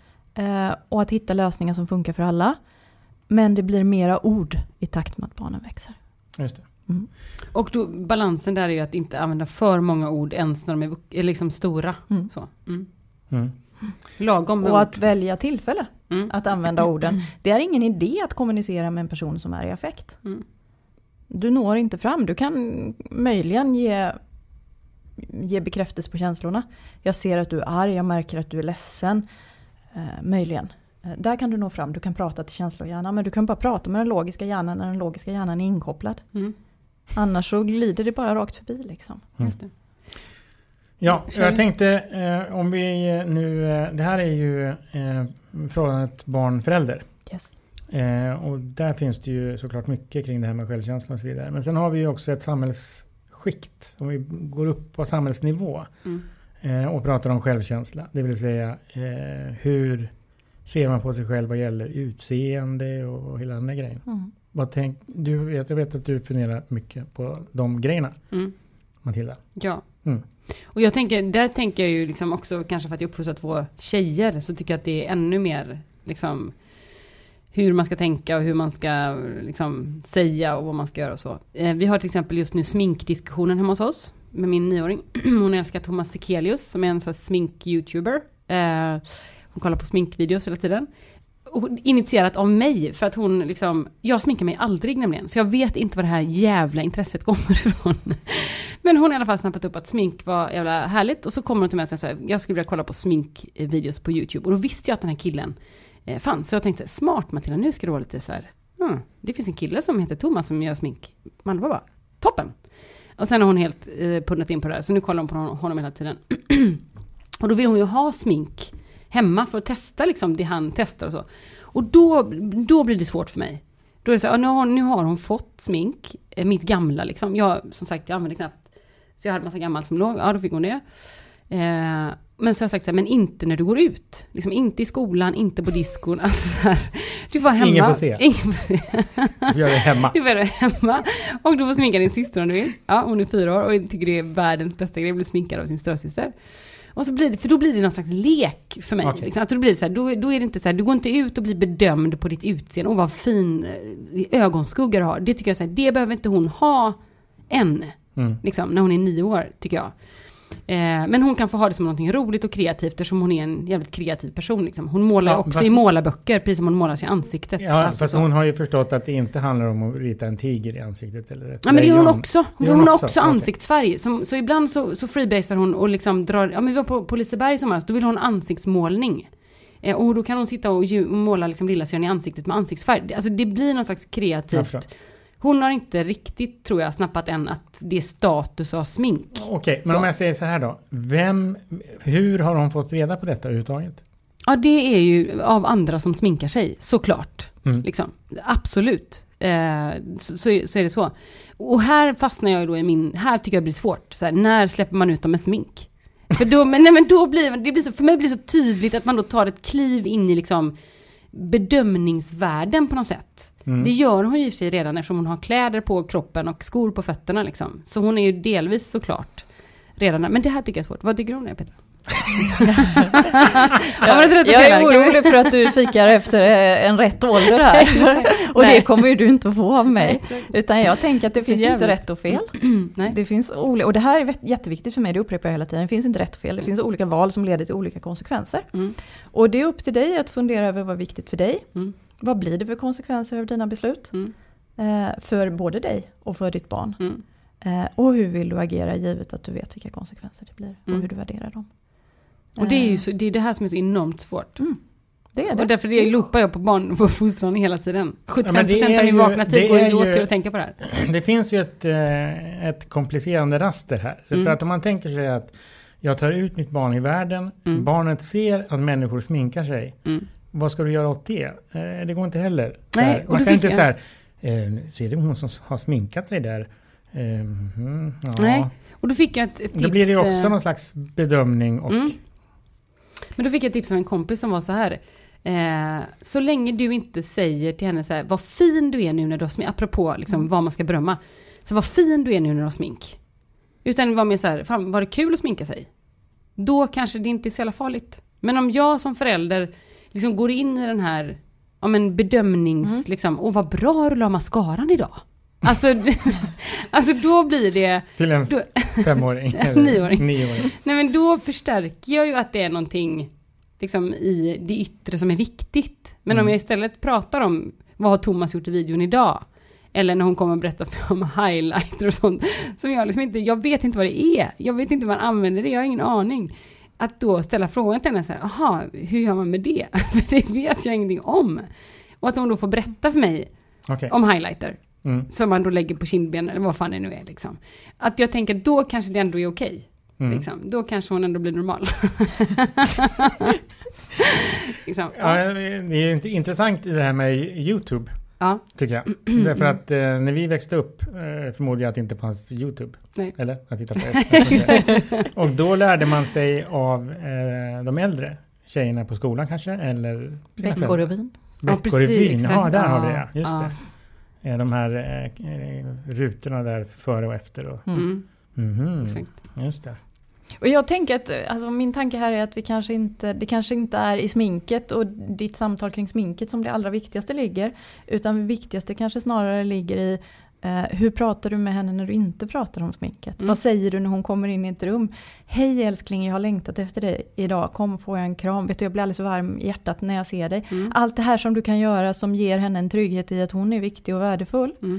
eh, och att hitta lösningar som funkar för alla. Men det blir mera ord i takt med att barnen växer. Just det. Mm. Och då, balansen där är ju att inte använda för många ord ens när de är, är liksom stora. Mm. Så. Mm. Mm. Lagom och ord. att välja tillfälle mm. att använda orden. Det är ingen idé att kommunicera med en person som är i affekt. Mm. Du når inte fram. Du kan möjligen ge ge bekräftelse på känslorna. Jag ser att du är arg, jag märker att du är ledsen. Eh, möjligen. Eh, där kan du nå fram, du kan prata till känslohjärnan. Men du kan bara prata med den logiska hjärnan när den logiska hjärnan är inkopplad. Mm. Annars så glider det bara rakt förbi liksom. Mm. Just det. Ja, jag tänkte eh, om vi nu, eh, det här är ju eh, förhållandet barn-förälder. Yes. Eh, och där finns det ju såklart mycket kring det här med självkänsla och så vidare. Men sen har vi ju också ett samhällsskikt, om vi går upp på samhällsnivå mm. eh, och pratar om självkänsla. Det vill säga eh, hur ser man på sig själv vad gäller utseende och, och hela den där grejen. Mm. Vad tänk, du vet, jag vet att du funderar mycket på de grejerna, mm. Matilda. Ja. Mm. Och jag tänker, där tänker jag ju liksom också, kanske för att jag uppfostrar två tjejer, så tycker jag att det är ännu mer liksom hur man ska tänka och hur man ska liksom säga och vad man ska göra och så. Eh, vi har till exempel just nu sminkdiskussionen hemma hos oss med min nioåring. Hon älskar Thomas Sekelius som är en sån här smink-youtuber. Eh, hon kollar på sminkvideos hela tiden. Och initierat av mig, för att hon liksom, jag sminkar mig aldrig nämligen, så jag vet inte vad det här jävla intresset kommer ifrån. Men hon har i alla fall snappat upp att smink var jävla härligt, och så kommer hon till mig och säger, jag skulle vilja kolla på sminkvideos på YouTube, och då visste jag att den här killen eh, fanns, så jag tänkte, smart Matilda, nu ska det vara lite så här, hmm, det finns en kille som heter Thomas som gör smink, man var bara, toppen. Och sen har hon helt eh, punnat in på det här, så nu kollar hon på honom, honom hela tiden. Och då vill hon ju ha smink hemma för att testa liksom det han testar och så. Och då, då blir det svårt för mig. Då är det så här, nu har, nu har hon fått smink, mitt gamla liksom. Jag, som sagt, jag använde knappt, så jag hade massa gammalt som låg. Ja, då fick hon det. Eh, men så har jag sagt så här, men inte när du går ut. Liksom inte i skolan, inte på diskon. Alltså så här, du var hemma. Ingen får se. Ingen får se. Du får göra det hemma. Du får göra det hemma. Och du får sminka din syster om du vill. Ja, hon är fyra år och jag tycker det är världens bästa grej att bli sminkad av sin stödsyster. Och så blir det, för då blir det någon slags lek för mig. Okay. Liksom. Alltså då blir det så här, då, då är det inte så här, du går inte ut och blir bedömd på ditt utseende och vad fin ögonskugga du har. Det tycker jag så här, det behöver inte hon ha än. Mm. Liksom, när hon är nio år, tycker jag. Eh, men hon kan få ha det som någonting roligt och kreativt, eftersom hon är en jävligt kreativ person. Liksom. Hon målar ja, också fast, i målarböcker, precis som hon målar sig i ansiktet. Ja, alltså, fast så. Hon har ju förstått att det inte handlar om att rita en tiger i ansiktet. Eller ett ja, men det gör hon också. Hon, hon har också, också okay. ansiktsfärg. Så, så ibland så, så freebasar hon och liksom drar... Ja, men vi var på, på Liseberg som helst, då vill hon ansiktsmålning. Eh, och då kan hon sitta och ju, måla liksom lillasyrran i ansiktet med ansiktsfärg. Alltså det blir någon slags kreativt... Hon har inte riktigt, tror jag, snappat än att det är status av smink. Okej, okay, men så. Om jag säger så här då. Vem, hur har hon fått reda på detta överhuvudtaget? Ja, det är ju av andra som sminkar sig, såklart. Mm. Liksom. Absolut. Eh, så, så, så är det så. Och här fastnar jag då i min... Här tycker jag det blir svårt. Så här, när släpper man ut dem med smink? För då, men, nej, men då blir det blir så, för mig blir det så tydligt att man då tar ett kliv in i liksom bedömningsvärden på något sätt. Mm. Det gör hon ju i sig redan eftersom hon har kläder på kroppen och skor på fötterna liksom. Så hon är ju delvis såklart redan där. Men det här tycker jag är svårt. Vad tycker du om det, Petra? ja, jag är orolig för att du fikar efter en rätt ålder här. Och det kommer ju du inte att få av mig. Utan jag tänker att det finns inte rätt och fel. Nej. Det finns olika, och det här är jätteviktigt för mig, det upprepar jag hela tiden. Det finns inte rätt och fel. Det finns olika val som leder till olika konsekvenser. Mm. Och det är upp till dig att fundera över vad är viktigt för dig. Mm. Vad blir det för konsekvenser av dina beslut? Mm. Eh, för både dig och för ditt barn. Mm. Eh, och hur vill du agera givet att du vet vilka konsekvenser det blir. Mm. Och hur du värderar dem. Och det är ju så, det är det här som är så enormt svårt. Mm. Det är det. Och därför det loopar jag på barn på fostran hela tiden. sjuttiofem procent ja, av min vakna tid går ju åt till att tänka på det här. Det finns ju ett, ett komplicerande raster här. Mm. För att om man tänker sig att jag tar ut mitt barn i världen. Mm. Barnet ser att människor sminkar sig. Mm. Vad ska du göra åt det? Det går inte heller. Nej, man kan inte jag... så här, ser det hon som har sminkat sig där? Mm, ja. Nej, och då fick jag ett, ett tips. Då blir det också någon slags bedömning och... Mm. Men då fick jag ett tips av en kompis som var så här. Eh, så länge du inte säger till henne så här, vad fin du är nu när du har smink. Apropå liksom, mm. vad man ska berömma. Så vad fin du är nu när du har smink. Utan var mer så här, fan var det kul att sminka sig? Då kanske det inte är så jävla farligt. Men om jag som förälder liksom går in i den här om en bedömnings... Mm. Liksom, åh vad bra du la mascaran idag. Alltså, alltså då blir det... Till en då, femåring. nioåring. nioåring. Nej, men då förstärker jag ju att det är någonting liksom, i det yttre som är viktigt. Men mm. om jag istället pratar om vad har Thomas gjort i videon idag? Eller när hon kommer och berättar om highlighter och sånt. Som jag liksom inte, jag vet inte vad det är. Jag vet inte vad man använder det, jag har ingen aning. Att då ställa frågan till henne så här, aha, hur gör man med det? För det vet jag ingenting om. Och att hon då får berätta för mig okay. om highlighter. Mm. Som man då lägger på kindben eller vad fan det nu är liksom. Att jag tänker, då kanske det ändå är okej. Mm. Liksom. Då kanske hon ändå blir normal. liksom. Ja, det är inte intressant i det här med YouTube. Ja. Tycker jag. Därför att eh, när vi växte upp eh, förmodade jag att det inte fanns YouTube. Nej. Eller? Att titta på det. Och då lärde man sig av eh, de äldre tjejerna på skolan kanske. Eller Veckorevyn. Veckorevyn, ja, ja där ja. har vi det. Just ja. det. Eh, de här eh, rutorna där före och efter. Och, mm. Mm-hmm. Just det. Och jag tänker att, alltså min tanke här är att vi kanske inte, det kanske inte är i sminket och ditt samtal kring sminket som det allra viktigaste ligger. Utan det viktigaste kanske snarare ligger i eh, hur pratar du med henne när du inte pratar om sminket? Mm. Vad säger du när hon kommer in i ett rum? Hej älskling, jag har längtat efter dig idag. Kom, får jag en kram. Vet du, jag blir alldeles varm i hjärtat när jag ser dig. Mm. Allt det här som du kan göra som ger henne en trygghet i att hon är viktig och värdefull. Mm.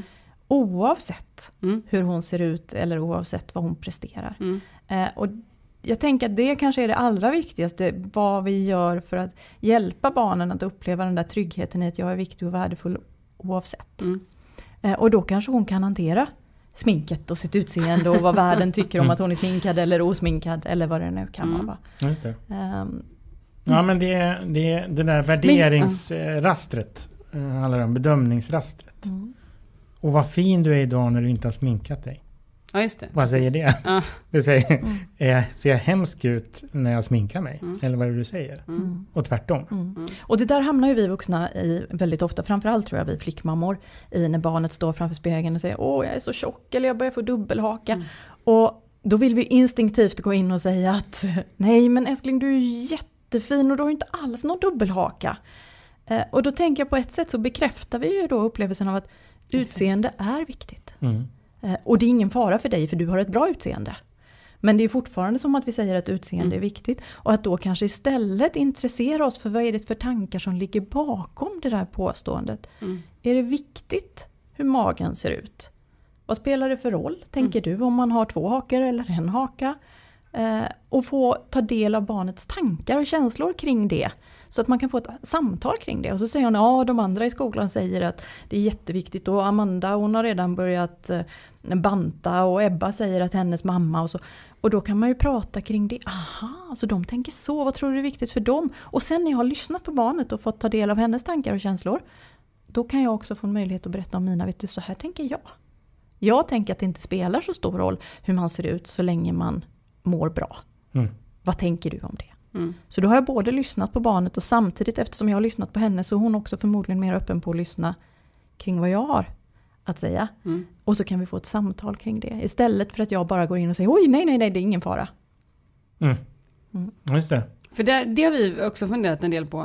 Oavsett mm. hur hon ser ut eller oavsett vad hon presterar. Mm. Eh, och jag tänker att det kanske är det allra viktigaste, vad vi gör för att hjälpa barnen att uppleva den där tryggheten i att jag är viktig och värdefull oavsett. Mm. Eh, och då kanske hon kan hantera sminket och sitt utseende och vad världen tycker om att hon är sminkad eller osminkad eller vad det nu kan mm. vara. Just det. Um, ja, men det är det, det där värderingsrastret, uh, handlar om bedömningsrastret. Mm. Och vad fin du är idag när du inte har sminkat dig. Ja, just det. Vad säger det? Ja. Det säger, mm. är, ser jag hemsk ut när jag sminkar mig? Mm. Eller vad är det du säger? Mm. Och tvärtom. Mm. Mm. Och det där hamnar ju vi vuxna i väldigt ofta. Framförallt tror jag vi flickmammor. I när barnet står framför spegeln och säger åh jag är så tjock eller jag börjar få dubbelhaka. Mm. Och då vill vi instinktivt gå in och säga att nej men älskling du är jättefin och du har inte alls någon dubbelhaka. Eh, och då tänker jag på ett sätt så bekräftar vi ju då upplevelsen av att utseende är viktigt. Mm. Och det är ingen fara för dig för du har ett bra utseende. Men det är fortfarande som att vi säger att utseende mm. är viktigt. Och att då kanske istället intressera oss för vad är det för tankar som ligger bakom det där påståendet. Mm. Är det viktigt hur magen ser ut? Vad spelar det för roll, tänker mm. du, om man har två hakor eller en haka? Eh, och få ta del av barnets tankar och känslor kring det. Så att man kan få ett samtal kring det. Och så säger hon, ja de andra i skolan säger att det är jätteviktigt. Och Amanda hon har redan börjat eh, banta. Och Ebba säger att hennes mamma och så. Och då kan man ju prata kring det. Aha, så de tänker så. Vad tror du är viktigt för dem? Och sen när jag har lyssnat på barnet och fått ta del av hennes tankar och känslor. Då kan jag också få en möjlighet att berätta om mina. Vet du, så här tänker jag. Jag tänker att det inte spelar så stor roll hur man ser ut så länge man mår bra. Mm. Vad tänker du om det? Mm. Så då har jag både lyssnat på barnet och samtidigt eftersom jag har lyssnat på henne så är hon också förmodligen mer öppen på att lyssna kring vad jag har att säga. Mm. Och så kan vi få ett samtal kring det. Istället för att jag bara går in och säger oj nej nej nej det är ingen fara. Mm. Mm. Just det. För det, det har vi också funderat en del på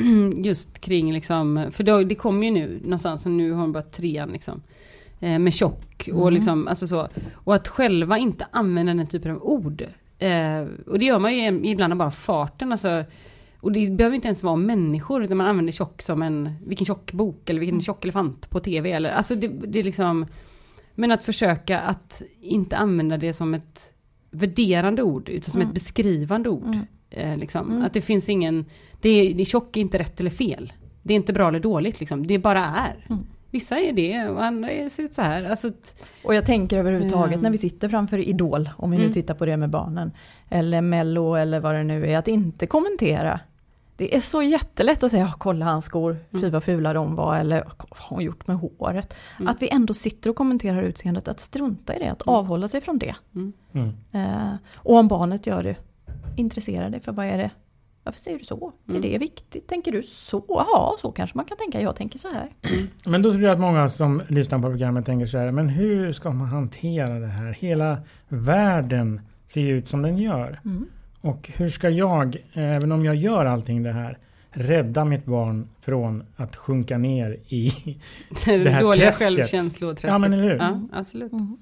just kring liksom, för då, det kommer ju nu någonstans och nu har hon bara trean liksom. Med tjock och mm. liksom, alltså så. Och att själva inte använda den typen av ord. Eh, och det gör man ju ibland bara farten. Alltså, och det behöver inte ens vara människor utan man använder tjock som en, vilken tjock bok eller vilken mm. tjock elefant på tv. Eller, alltså det, det är liksom, men att försöka att inte använda det som ett värderande ord utan som mm. ett beskrivande ord. Mm. Eh, liksom. Mm. Att det finns ingen, det är, det är tjock är inte rätt eller fel. Det är inte bra eller dåligt. Liksom. Det bara är. Mm. Vissa är det och andra ser ut så här. Alltså, och jag tänker överhuvudtaget mm. när vi sitter framför Idol, om vi nu mm. tittar på det med barnen, eller Mello eller vad det nu är, att inte kommentera. Det är så jättelätt att säga, oh, kolla hans skor, fy vad fula de var, eller vad har hon gjort med håret? Mm. Att vi ändå sitter och kommenterar utseendet, att strunta i det, att mm. avhålla sig från det. Mm. Mm. Uh, och om barnet gör det, intressera dig för vad är det? Varför säger du så? Mm. Är det viktigt? Tänker du så? Ja, så kanske man kan tänka. Jag tänker så här. Mm. Men då tror jag att många som lyssnar på programmet tänker så här. Men hur ska man hantera det här? Hela världen ser ut som den gör. Mm. Och hur ska jag, även om jag gör allting det här, rädda mitt barn från att sjunka ner i det här dåliga träsket? Självkänsloträsket. Ja, men eller hur? Ja, absolut. Mm.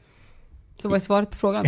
Så vad är svaret på frågan?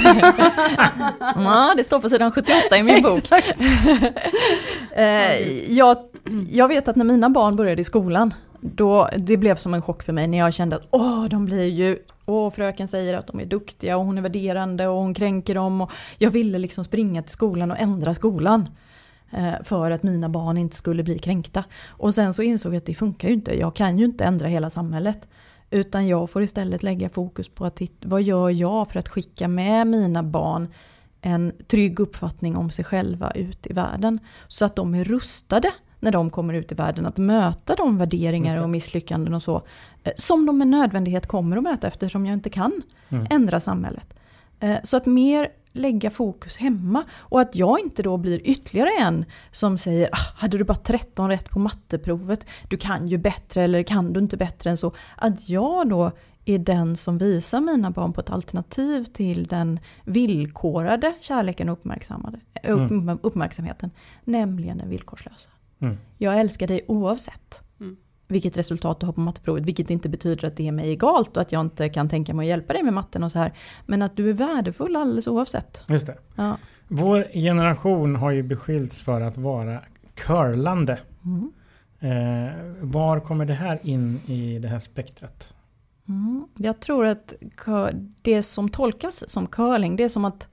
Ja, det står på sidan sjuttioåtta i min bok. jag, jag vet att när mina barn började i skolan då, det blev som en chock för mig när jag kände att åh, de blir ju, åh, fröken säger att de är duktiga och hon är värderande och hon kränker dem. Och jag ville liksom springa till skolan och ändra skolan eh, för att mina barn inte skulle bli kränkta. Och sen så insåg jag att det funkar ju inte. Jag kan ju inte ändra hela samhället. Utan jag får istället lägga fokus på att titta, vad gör jag för att skicka med mina barn en trygg uppfattning om sig själva ut i världen. Så att de är rustade när de kommer ut i världen att möta de värderingar och misslyckanden och så. Som de med nödvändighet kommer att möta eftersom jag inte kan mm. ändra samhället. Så att mer lägga fokus hemma. Och att jag inte då blir ytterligare en som säger, ah, hade du bara tretton rätt på matteprovet, du kan ju bättre eller kan du inte bättre än så. Att jag då är den som visar mina barn på ett alternativ till den villkorade kärleken och uppmärksammade, mm. uppmärksamheten, nämligen den villkorslösa. Mm. Jag älskar dig oavsett mm. vilket resultat du har på matteprovet, vilket inte betyder att det är mig egalt och att jag inte kan tänka mig att hjälpa dig med matten och så här, men att du är värdefull alldeles oavsett. Just det. Ja. Vår generation har ju beskyllts för att vara curlande. Mm. Eh, var kommer det här in i det här spektrat? Mm. Jag tror att det som tolkas som curling, det är som att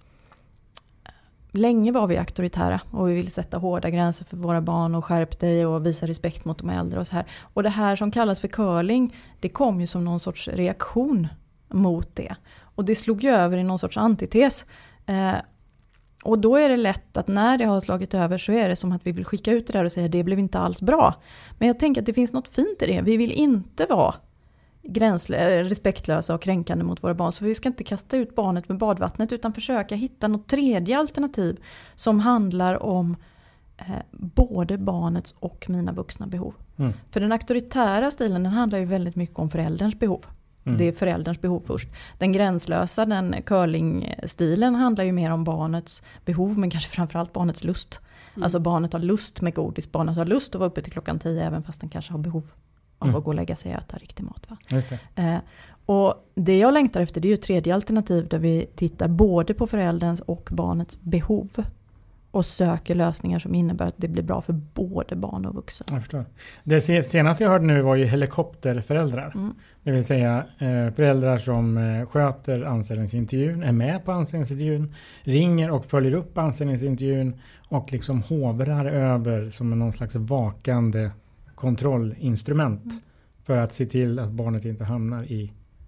länge var vi auktoritära och vi vill sätta hårda gränser för våra barn och skärp dig och visa respekt mot de äldre och så här. Och det här som kallas för curling, det kom ju som någon sorts reaktion mot det. Och det slog ju över i någon sorts antites. Eh, och då är det lätt att när det har slagit över så är det som att vi vill skicka ut det där och säga det blev inte alls bra. Men jag tänker att det finns något fint i det. Vi vill inte vara gränslö- respektlösa och kränkande mot våra barn. Så vi ska inte kasta ut barnet med badvattnet utan försöka hitta något tredje alternativ som handlar om eh, både barnets och mina vuxna behov. Mm. För den auktoritära stilen, den handlar ju väldigt mycket om förälderns behov. Mm. Det är förälderns behov först. Den gränslösa, den curling-stilen handlar ju mer om barnets behov men kanske framförallt barnets lust. Mm. Alltså barnet har lust med godis, barnet har lust att vara uppe till klockan tio även fast den kanske har behov av mm. att gå och lägga sig och äta riktig mat. Va? Just det. Eh, och det jag längtar efter det är ju ett tredje alternativ där vi tittar både på förälderns och barnets behov och söker lösningar som innebär att det blir bra för både barn och vuxna. Jag förstår. Det senaste jag hörde nu var ju helikopterföräldrar. Mm. Det vill säga eh, föräldrar som eh, sköter anställningsintervjun, är med på anställningsintervjun, ringer och följer upp anställningsintervjun och liksom hovrar över som någon slags vakande kontrollinstrument mm. för att se till att barnet inte hamnar i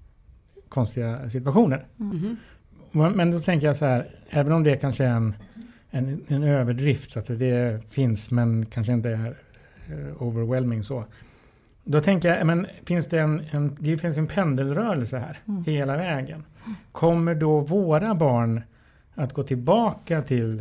konstiga situationer. Mm. Men då tänker jag så här, även om det kanske är en, en, en överdrift så att det finns men kanske inte är uh, overwhelming så. Då tänker jag, men finns det en, en, det finns en pendelrörelse här mm. hela vägen. Kommer då våra barn att gå tillbaka till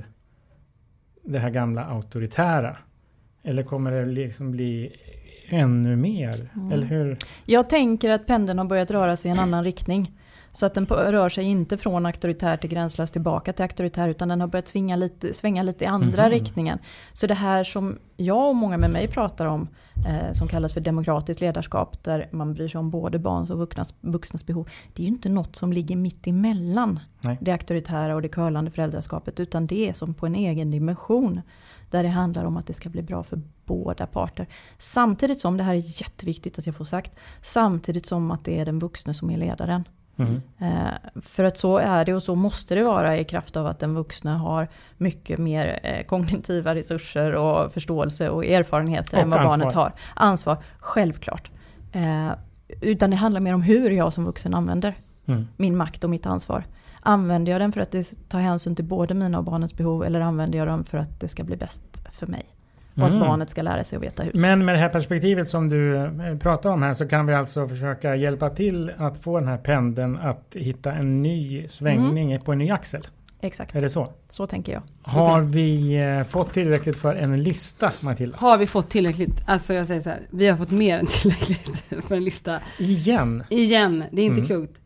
det här gamla auktoritära? Eller kommer det liksom bli ännu mer? Mm. Eller hur? Jag tänker att pendeln har börjat röra sig i en annan riktning. Så att den rör sig inte från auktoritär till gränslös tillbaka till auktoritär utan den har börjat svänga lite, svänga lite i andra mm. riktningen. Så det här som jag och många med mig pratar om eh, som kallas för demokratiskt ledarskap där man bryr sig om både barns och vuxnas, vuxnas behov. Det är ju inte något som ligger mitt emellan Nej. det auktoritära och det curlande föräldraskapet utan det är som på en egen dimension där det handlar om att det ska bli bra för båda parter. Samtidigt som, det här är jätteviktigt att jag får sagt, samtidigt som att det är den vuxna som är ledaren. Mm. Eh, för att så är det och så måste det vara i kraft av att den vuxna har mycket mer eh, kognitiva resurser och förståelse och erfarenheter och än vad ansvar. barnet har. Ansvar, självklart. Eh, utan det handlar mer om hur jag som vuxen använder mm. min makt och mitt ansvar. Använder jag den för att det tar hänsyn till både mina och barnets behov eller använder jag den för att det ska bli bäst för mig? Och mm. att barnet ska lära sig att veta hur. Men med det här perspektivet som du pratar om här så kan vi alltså försöka hjälpa till att få den här pendeln att hitta en ny svängning mm. på en ny axel. Exakt. Är det så? Så tänker jag. Har vi fått tillräckligt för en lista, Matilda? Har vi fått tillräckligt? Alltså jag säger så här, vi har fått mer än tillräckligt för en lista. Igen? Igen, det är inte mm. klokt.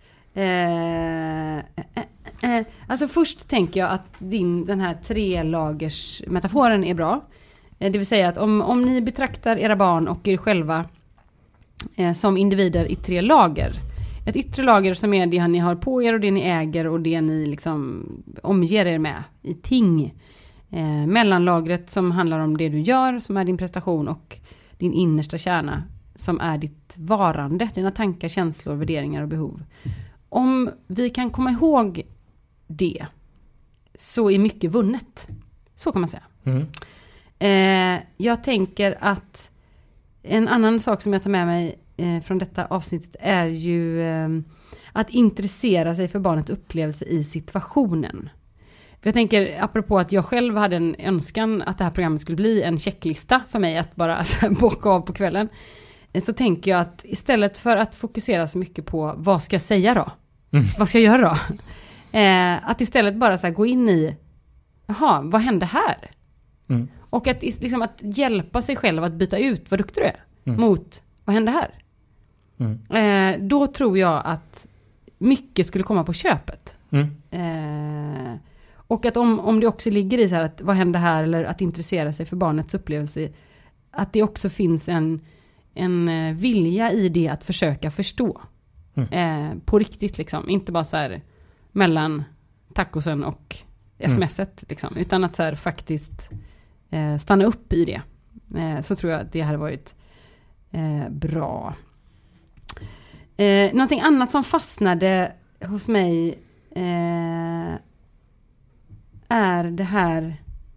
Eh, eh, eh, alltså först tänker jag att din, den här tre lagers metaforen är bra. Det vill säga att om, om ni betraktar era barn och er själva eh, som individer i tre lager. Ett yttre lager som är det ni har på er och det ni äger och det ni liksom omger er med i ting. Eh, mellanlagret som handlar om det du gör som är din prestation och din innersta kärna som är ditt varande, dina tankar, känslor, värderingar och behov. Om vi kan komma ihåg det, så är mycket vunnet. Så kan man säga. Mm. Eh, jag tänker att en annan sak som jag tar med mig eh, från detta avsnittet är ju eh, att intressera sig för barnets upplevelse i situationen. För jag tänker, apropå att jag själv hade en önskan att det här programmet skulle bli en checklista för mig att bara alltså, bocka av på kvällen. Eh, så tänker jag att istället för att fokusera så mycket på vad ska jag säga då? Mm. Vad ska jag göra då? Eh, att istället bara så här, gå in i, jaha, vad hände här? Mm. Och att, liksom, att hjälpa sig själv att byta ut vad duktig du är mm. mot, vad hände här? Mm. Eh, då tror jag att mycket skulle komma på köpet. Mm. Eh, och att om, om det också ligger i så här att vad hände här, eller att intressera sig för barnets upplevelse, att det också finns en, en vilja i det att försöka förstå. Mm. Eh, på riktigt liksom. Inte bara så här mellan tacosen och smset mm. liksom. Utan att så här faktiskt eh, stanna upp i det. Eh, så tror jag att det hade varit eh, bra. Eh, någonting annat som fastnade hos mig eh, är det här.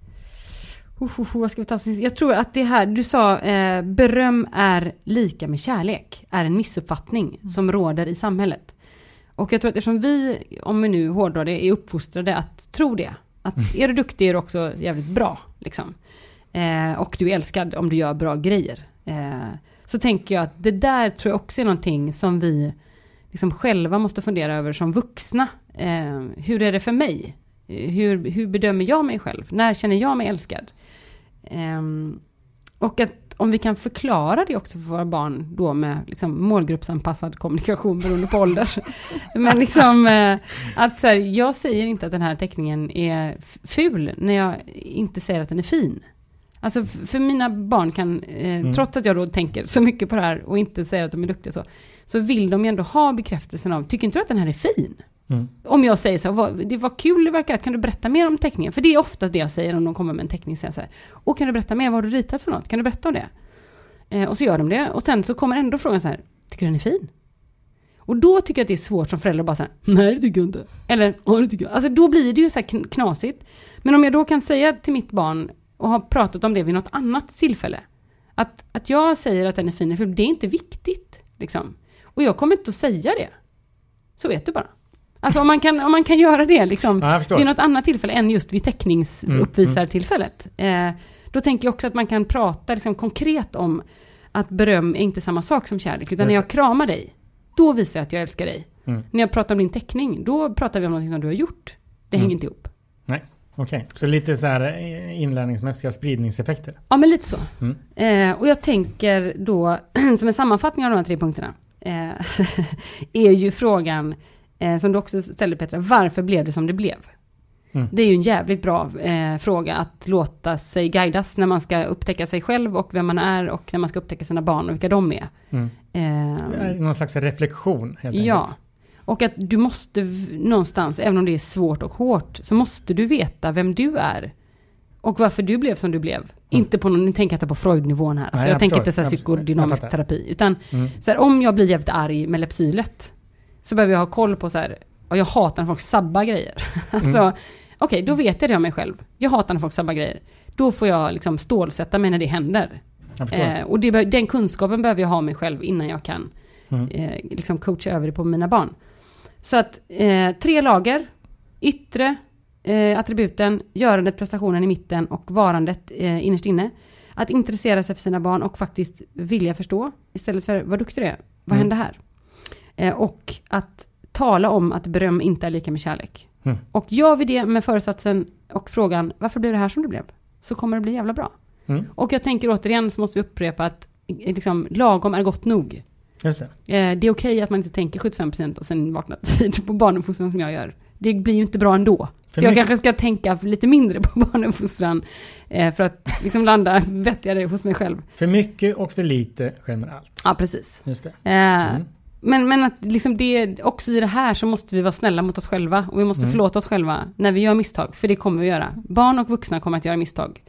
Uh, uh, uh, vad ska vi ta? Jag tror att det här, du sa eh, beröm är lika med kärlek, är en missuppfattning mm. som råder i samhället. Och jag tror att eftersom vi, om vi nu hårdrar det, är uppfostrade att tro det. Att mm. är du duktig är du också jävligt bra. Liksom. Eh, och du är älskad om du gör bra grejer. Eh, så tänker jag att det där tror jag också är någonting som vi liksom själva måste fundera över som vuxna. Eh, hur är det för mig? Hur, hur bedömer jag mig själv? När känner jag mig älskad? Eh, och att om vi kan förklara det också för våra barn då med liksom målgruppsanpassad kommunikation beroende på ålder. Men liksom eh, att så här, jag säger inte att den här teckningen är ful när jag inte säger att den är fin. Alltså för mina barn kan, eh, mm. trots att jag då tänker så mycket på det här och inte säger att de är duktiga så, så vill de ju ändå ha bekräftelsen av, tycker inte du att den här är fin? Mm. Om jag säger så här, det var kul det verkar, kan du berätta mer om teckningen? För det är ofta det jag säger om de kommer med en teckning, så här, och kan du berätta mer, vad har du ritat för något? Kan du berätta om det? Eh, och så gör de det, och sen så kommer ändå frågan så här, tycker du den är fin? Och då tycker jag att det är svårt som förälder att bara säga, nej det tycker jag inte. Eller, ja det tycker jag. Alltså då blir det ju så här knasigt. Men om jag då kan säga till mitt barn och har pratat om det vid något annat tillfälle, att, att jag säger att den är fin, för det är inte viktigt liksom. Och jag kommer inte att säga det. Så vet du bara. Alltså om man kan, om man kan göra det liksom, ja, vid något annat tillfälle än just vid teckningsuppvisartillfället. Mm. Eh, då tänker jag också att man kan prata liksom, konkret om att beröm är inte samma sak som kärlek. Utan när jag kramar dig, då visar jag att jag älskar dig. Mm. När jag pratar om din teckning, då pratar vi om något som du har gjort. Det mm. hänger inte ihop. Nej, okej. Okay. Så lite så här inlärningsmässiga spridningseffekter. Ja, men lite så. Mm. Eh, och jag tänker då, som en sammanfattning av de här tre punkterna, eh, är ju frågan eh, som du också ställde, Petra, varför blev det som det blev? Mm. Det är ju en jävligt bra eh, fråga att låta sig guidas när man ska upptäcka sig själv och vem man är, och när man ska upptäcka sina barn och vilka de är. Mm. Eh, Någon slags reflektion helt ja. enkelt. Och att du måste någonstans, även om det är svårt och hårt, så måste du veta vem du är och varför du blev som du blev. Mm. Inte på någon, nu tänker jag inte på Freud-nivån här. Alltså Nej, jag, jag tänker inte så här psykodynamisk terapi. Utan mm. så här, om jag blir jävligt arg med lepsylet, så behöver jag ha koll på så här, och jag hatar när folk sabbar grejer. alltså, mm. okej, okay, då vet jag det om mig själv. Jag hatar när folk sabbar grejer. Då får jag liksom stålsätta mig när det händer. Eh, och det, den kunskapen behöver jag ha mig själv innan jag kan mm. eh, liksom coacha över det på mina barn. Så att eh, tre lager, yttre eh, attributen, görandet, prestationen i mitten och varandet eh, innerst inne. Att intressera sig för sina barn och faktiskt vilja förstå istället för vad duktig du är. Vad mm. händer här? Eh, och att tala om att beröm inte är lika med kärlek. Mm. Och gör vi det med föresatsen och frågan, varför blev det här som det blev? Så kommer det bli jävla bra. Mm. Och jag tänker återigen, så måste vi upprepa att liksom, lagom är gott nog. Just det. Eh, det är okej att man inte tänker sjuttiofem procent och sen vaknar tid på barnuppfostran som jag gör. Det blir ju inte bra ändå. För så jag mycket... kanske ska tänka lite mindre på barnuppfostran eh, för att liksom landa vettigare hos mig själv. För mycket och för lite skämmer allt. Ja, precis. Just det. Eh, mm. Men, men att liksom det, också i det här så måste vi vara snälla mot oss själva. Och vi måste mm. förlåta oss själva när vi gör misstag. För det kommer vi göra. Barn och vuxna kommer att göra misstag. Mm.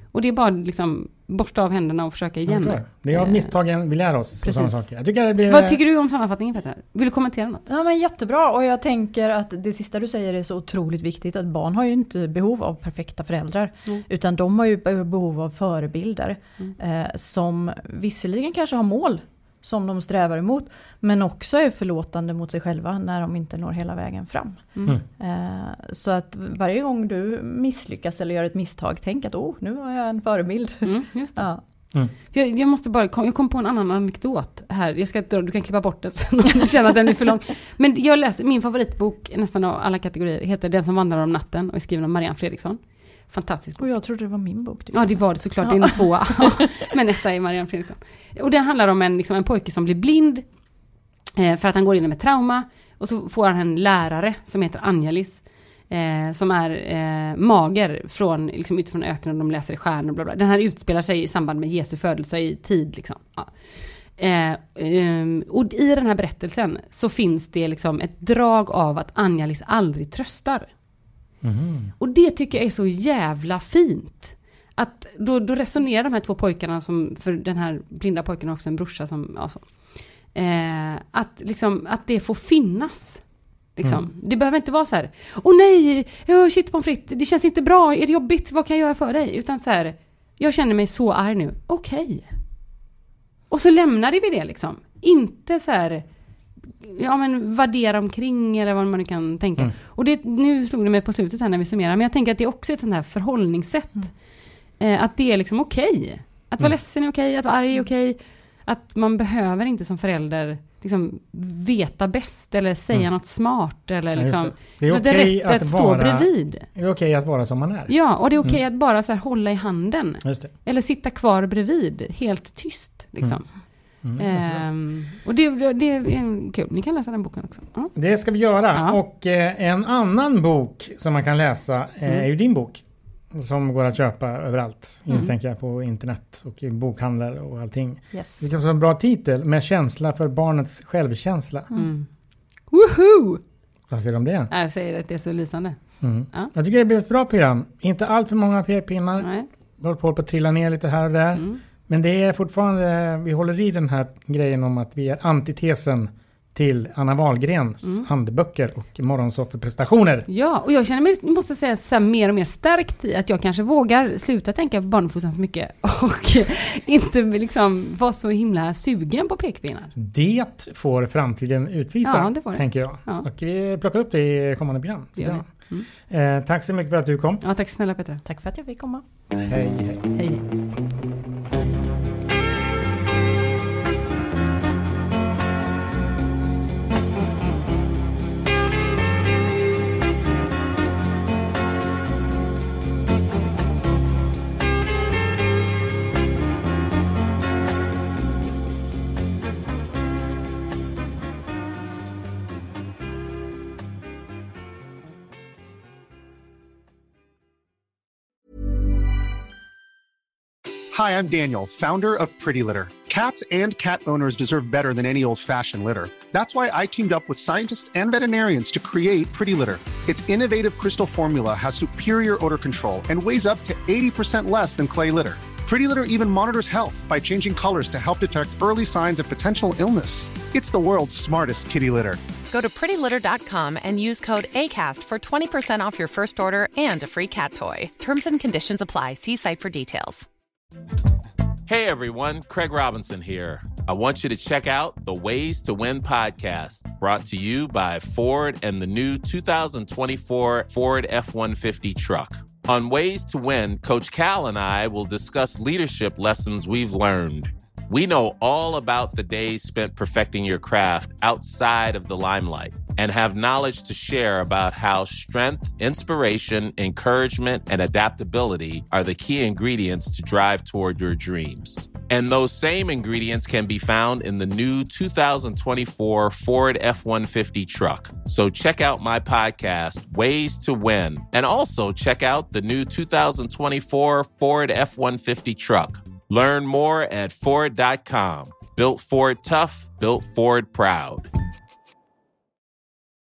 Och det är bara liksom borsta av händerna och försöka igen. Det. det är av misstagen vi lär oss. Precis. Saker. Jag tycker det blir... Vad tycker du om sammanfattningen, Petra? Vill du kommentera något? Ja, men jättebra. Och jag tänker att det sista du säger är så otroligt viktigt. Att barn har ju inte behov av perfekta föräldrar. Mm. Utan de har ju behov av förebilder. Mm. Eh, som visserligen kanske har mål som de strävar emot. Men också är förlåtande mot sig själva när de inte når hela vägen fram. Mm. Eh, så att varje gång du misslyckas eller gör ett misstag, tänk att oh, nu har jag en förebild. Mm, just det. Ja. Mm. Jag, jag måste bara, jag kom på en annan anekdot här. Jag ska, du kan klippa bort det sen om du känner att den är för lång. Men jag läste, min favoritbok nästan av alla kategorier heter Den som vandrar om natten och är skriven av Marianne Fredriksson. Fantastisk bok. Och jag trodde det var min bok. Ja, det var det såklart. Ja. Det är en tvåa. Men nästa är Marianne Fredriksson. Och den handlar om en, liksom, en pojke som blir blind eh, för att han går in med trauma. Och så får han en lärare som heter Angelis. Eh, som är eh, mager från, liksom, utifrån öknen och de läser i stjärnor. Bla bla. Den här utspelar sig i samband med Jesu födelse i tid. Liksom. Ja. Eh, eh, och i den här berättelsen så finns det liksom ett drag av att Angelis aldrig tröstar. Mm. Och det tycker jag är så jävla fint. Att då, då resonerar de här två pojkarna, som för den här blinda pojken har också en brorsa som, alltså, eh, att, liksom, att det får finnas. Liksom. Mm. Det behöver inte vara så här, åh nej, oh, shit pommes frites, det känns inte bra, är det jobbigt, vad kan jag göra för dig? Utan så här, jag känner mig så arg nu, okej. Okay. Och så lämnade vi det liksom. Inte så här, ja men värdera omkring eller vad man nu kan tänka. Mm. Och det, nu slog det mig på slutet här när vi summerar, men jag tänker att det är också ett sånt här förhållningssätt. Mm. Eh, att det är liksom okej. Okay. Att vara mm. ledsen är okej, okay, att vara arg är okej. Okay. Att man behöver inte som förälder liksom veta bäst eller säga mm. något smart eller ja, liksom, det. Det är okej okay att stå bredvid. Det är okej okay att vara som man är. Ja, och det är okej okay mm. att bara så här hålla i handen. Just det. Eller sitta kvar bredvid helt tyst liksom. Mm. Mm, ehm, och det, det är kul. Ni kan läsa den boken också. Ja. Det ska vi göra. Ja. Och eh, en annan bok som man kan läsa eh, mm. är ju din bok. Som går att köpa överallt. Mm. Instänker jag på internet och i bokhandlar och allting. Yes. Det kan vara en bra titel. Med känsla för barnets självkänsla. Mm. Woohoo! Vad säger du om det? Jag säger att det är så lysande. Mm. Ja. Jag tycker det blir ett bra program. Inte allt för många p-pinnar. Nej. Vi håller på att trilla ner lite här och där. Mm. Men det är fortfarande, vi håller i den här grejen om att vi är antitesen till Anna Wahlgrens mm. handböcker och morgonsoffeprestationer. Ja, och jag känner mig, måste säga, så här, mer och mer starkt i att jag kanske vågar sluta tänka på barnuppfostran så mycket och inte liksom vara så himla sugen på pekpinnar. Det får framtiden utvisa, ja, det får det. Tänker jag. Ja. Och vi plockar upp det i kommande program. Ja. Mm. Eh, tack så mycket för att du kom. Ja, tack snälla Petra. Tack för att jag fick komma. Hej, hej. Hej. Hi, I'm Daniel, founder of Pretty Litter. Cats and cat owners deserve better than any old-fashioned litter. That's why I teamed up with scientists and veterinarians to create Pretty Litter. Its innovative crystal formula has superior odor control and weighs up to eighty percent less than clay litter. Pretty Litter even monitors health by changing colors to help detect early signs of potential illness. It's the world's smartest kitty litter. Go to pretty litter dot com and use code ACAST for twenty percent off your first order and a free cat toy. Terms and conditions apply. See site for details. Hey everyone, Craig Robinson here. I want you to check out the Ways to Win podcast, brought to you by Ford and the new two thousand twenty-four Ford F one fifty truck. On Ways to Win, Coach Cal and I will discuss leadership lessons we've learned. We know all about the days spent perfecting your craft outside of the limelight and have knowledge to share about how strength, inspiration, encouragement, and adaptability are the key ingredients to drive toward your dreams. And those same ingredients can be found in the new two thousand twenty-four Ford F one fifty truck. So check out my podcast, Ways to Win, and also check out the new two thousand twenty-four Ford F one fifty truck. Learn more at Ford dot com. Built Ford tough, built Ford proud.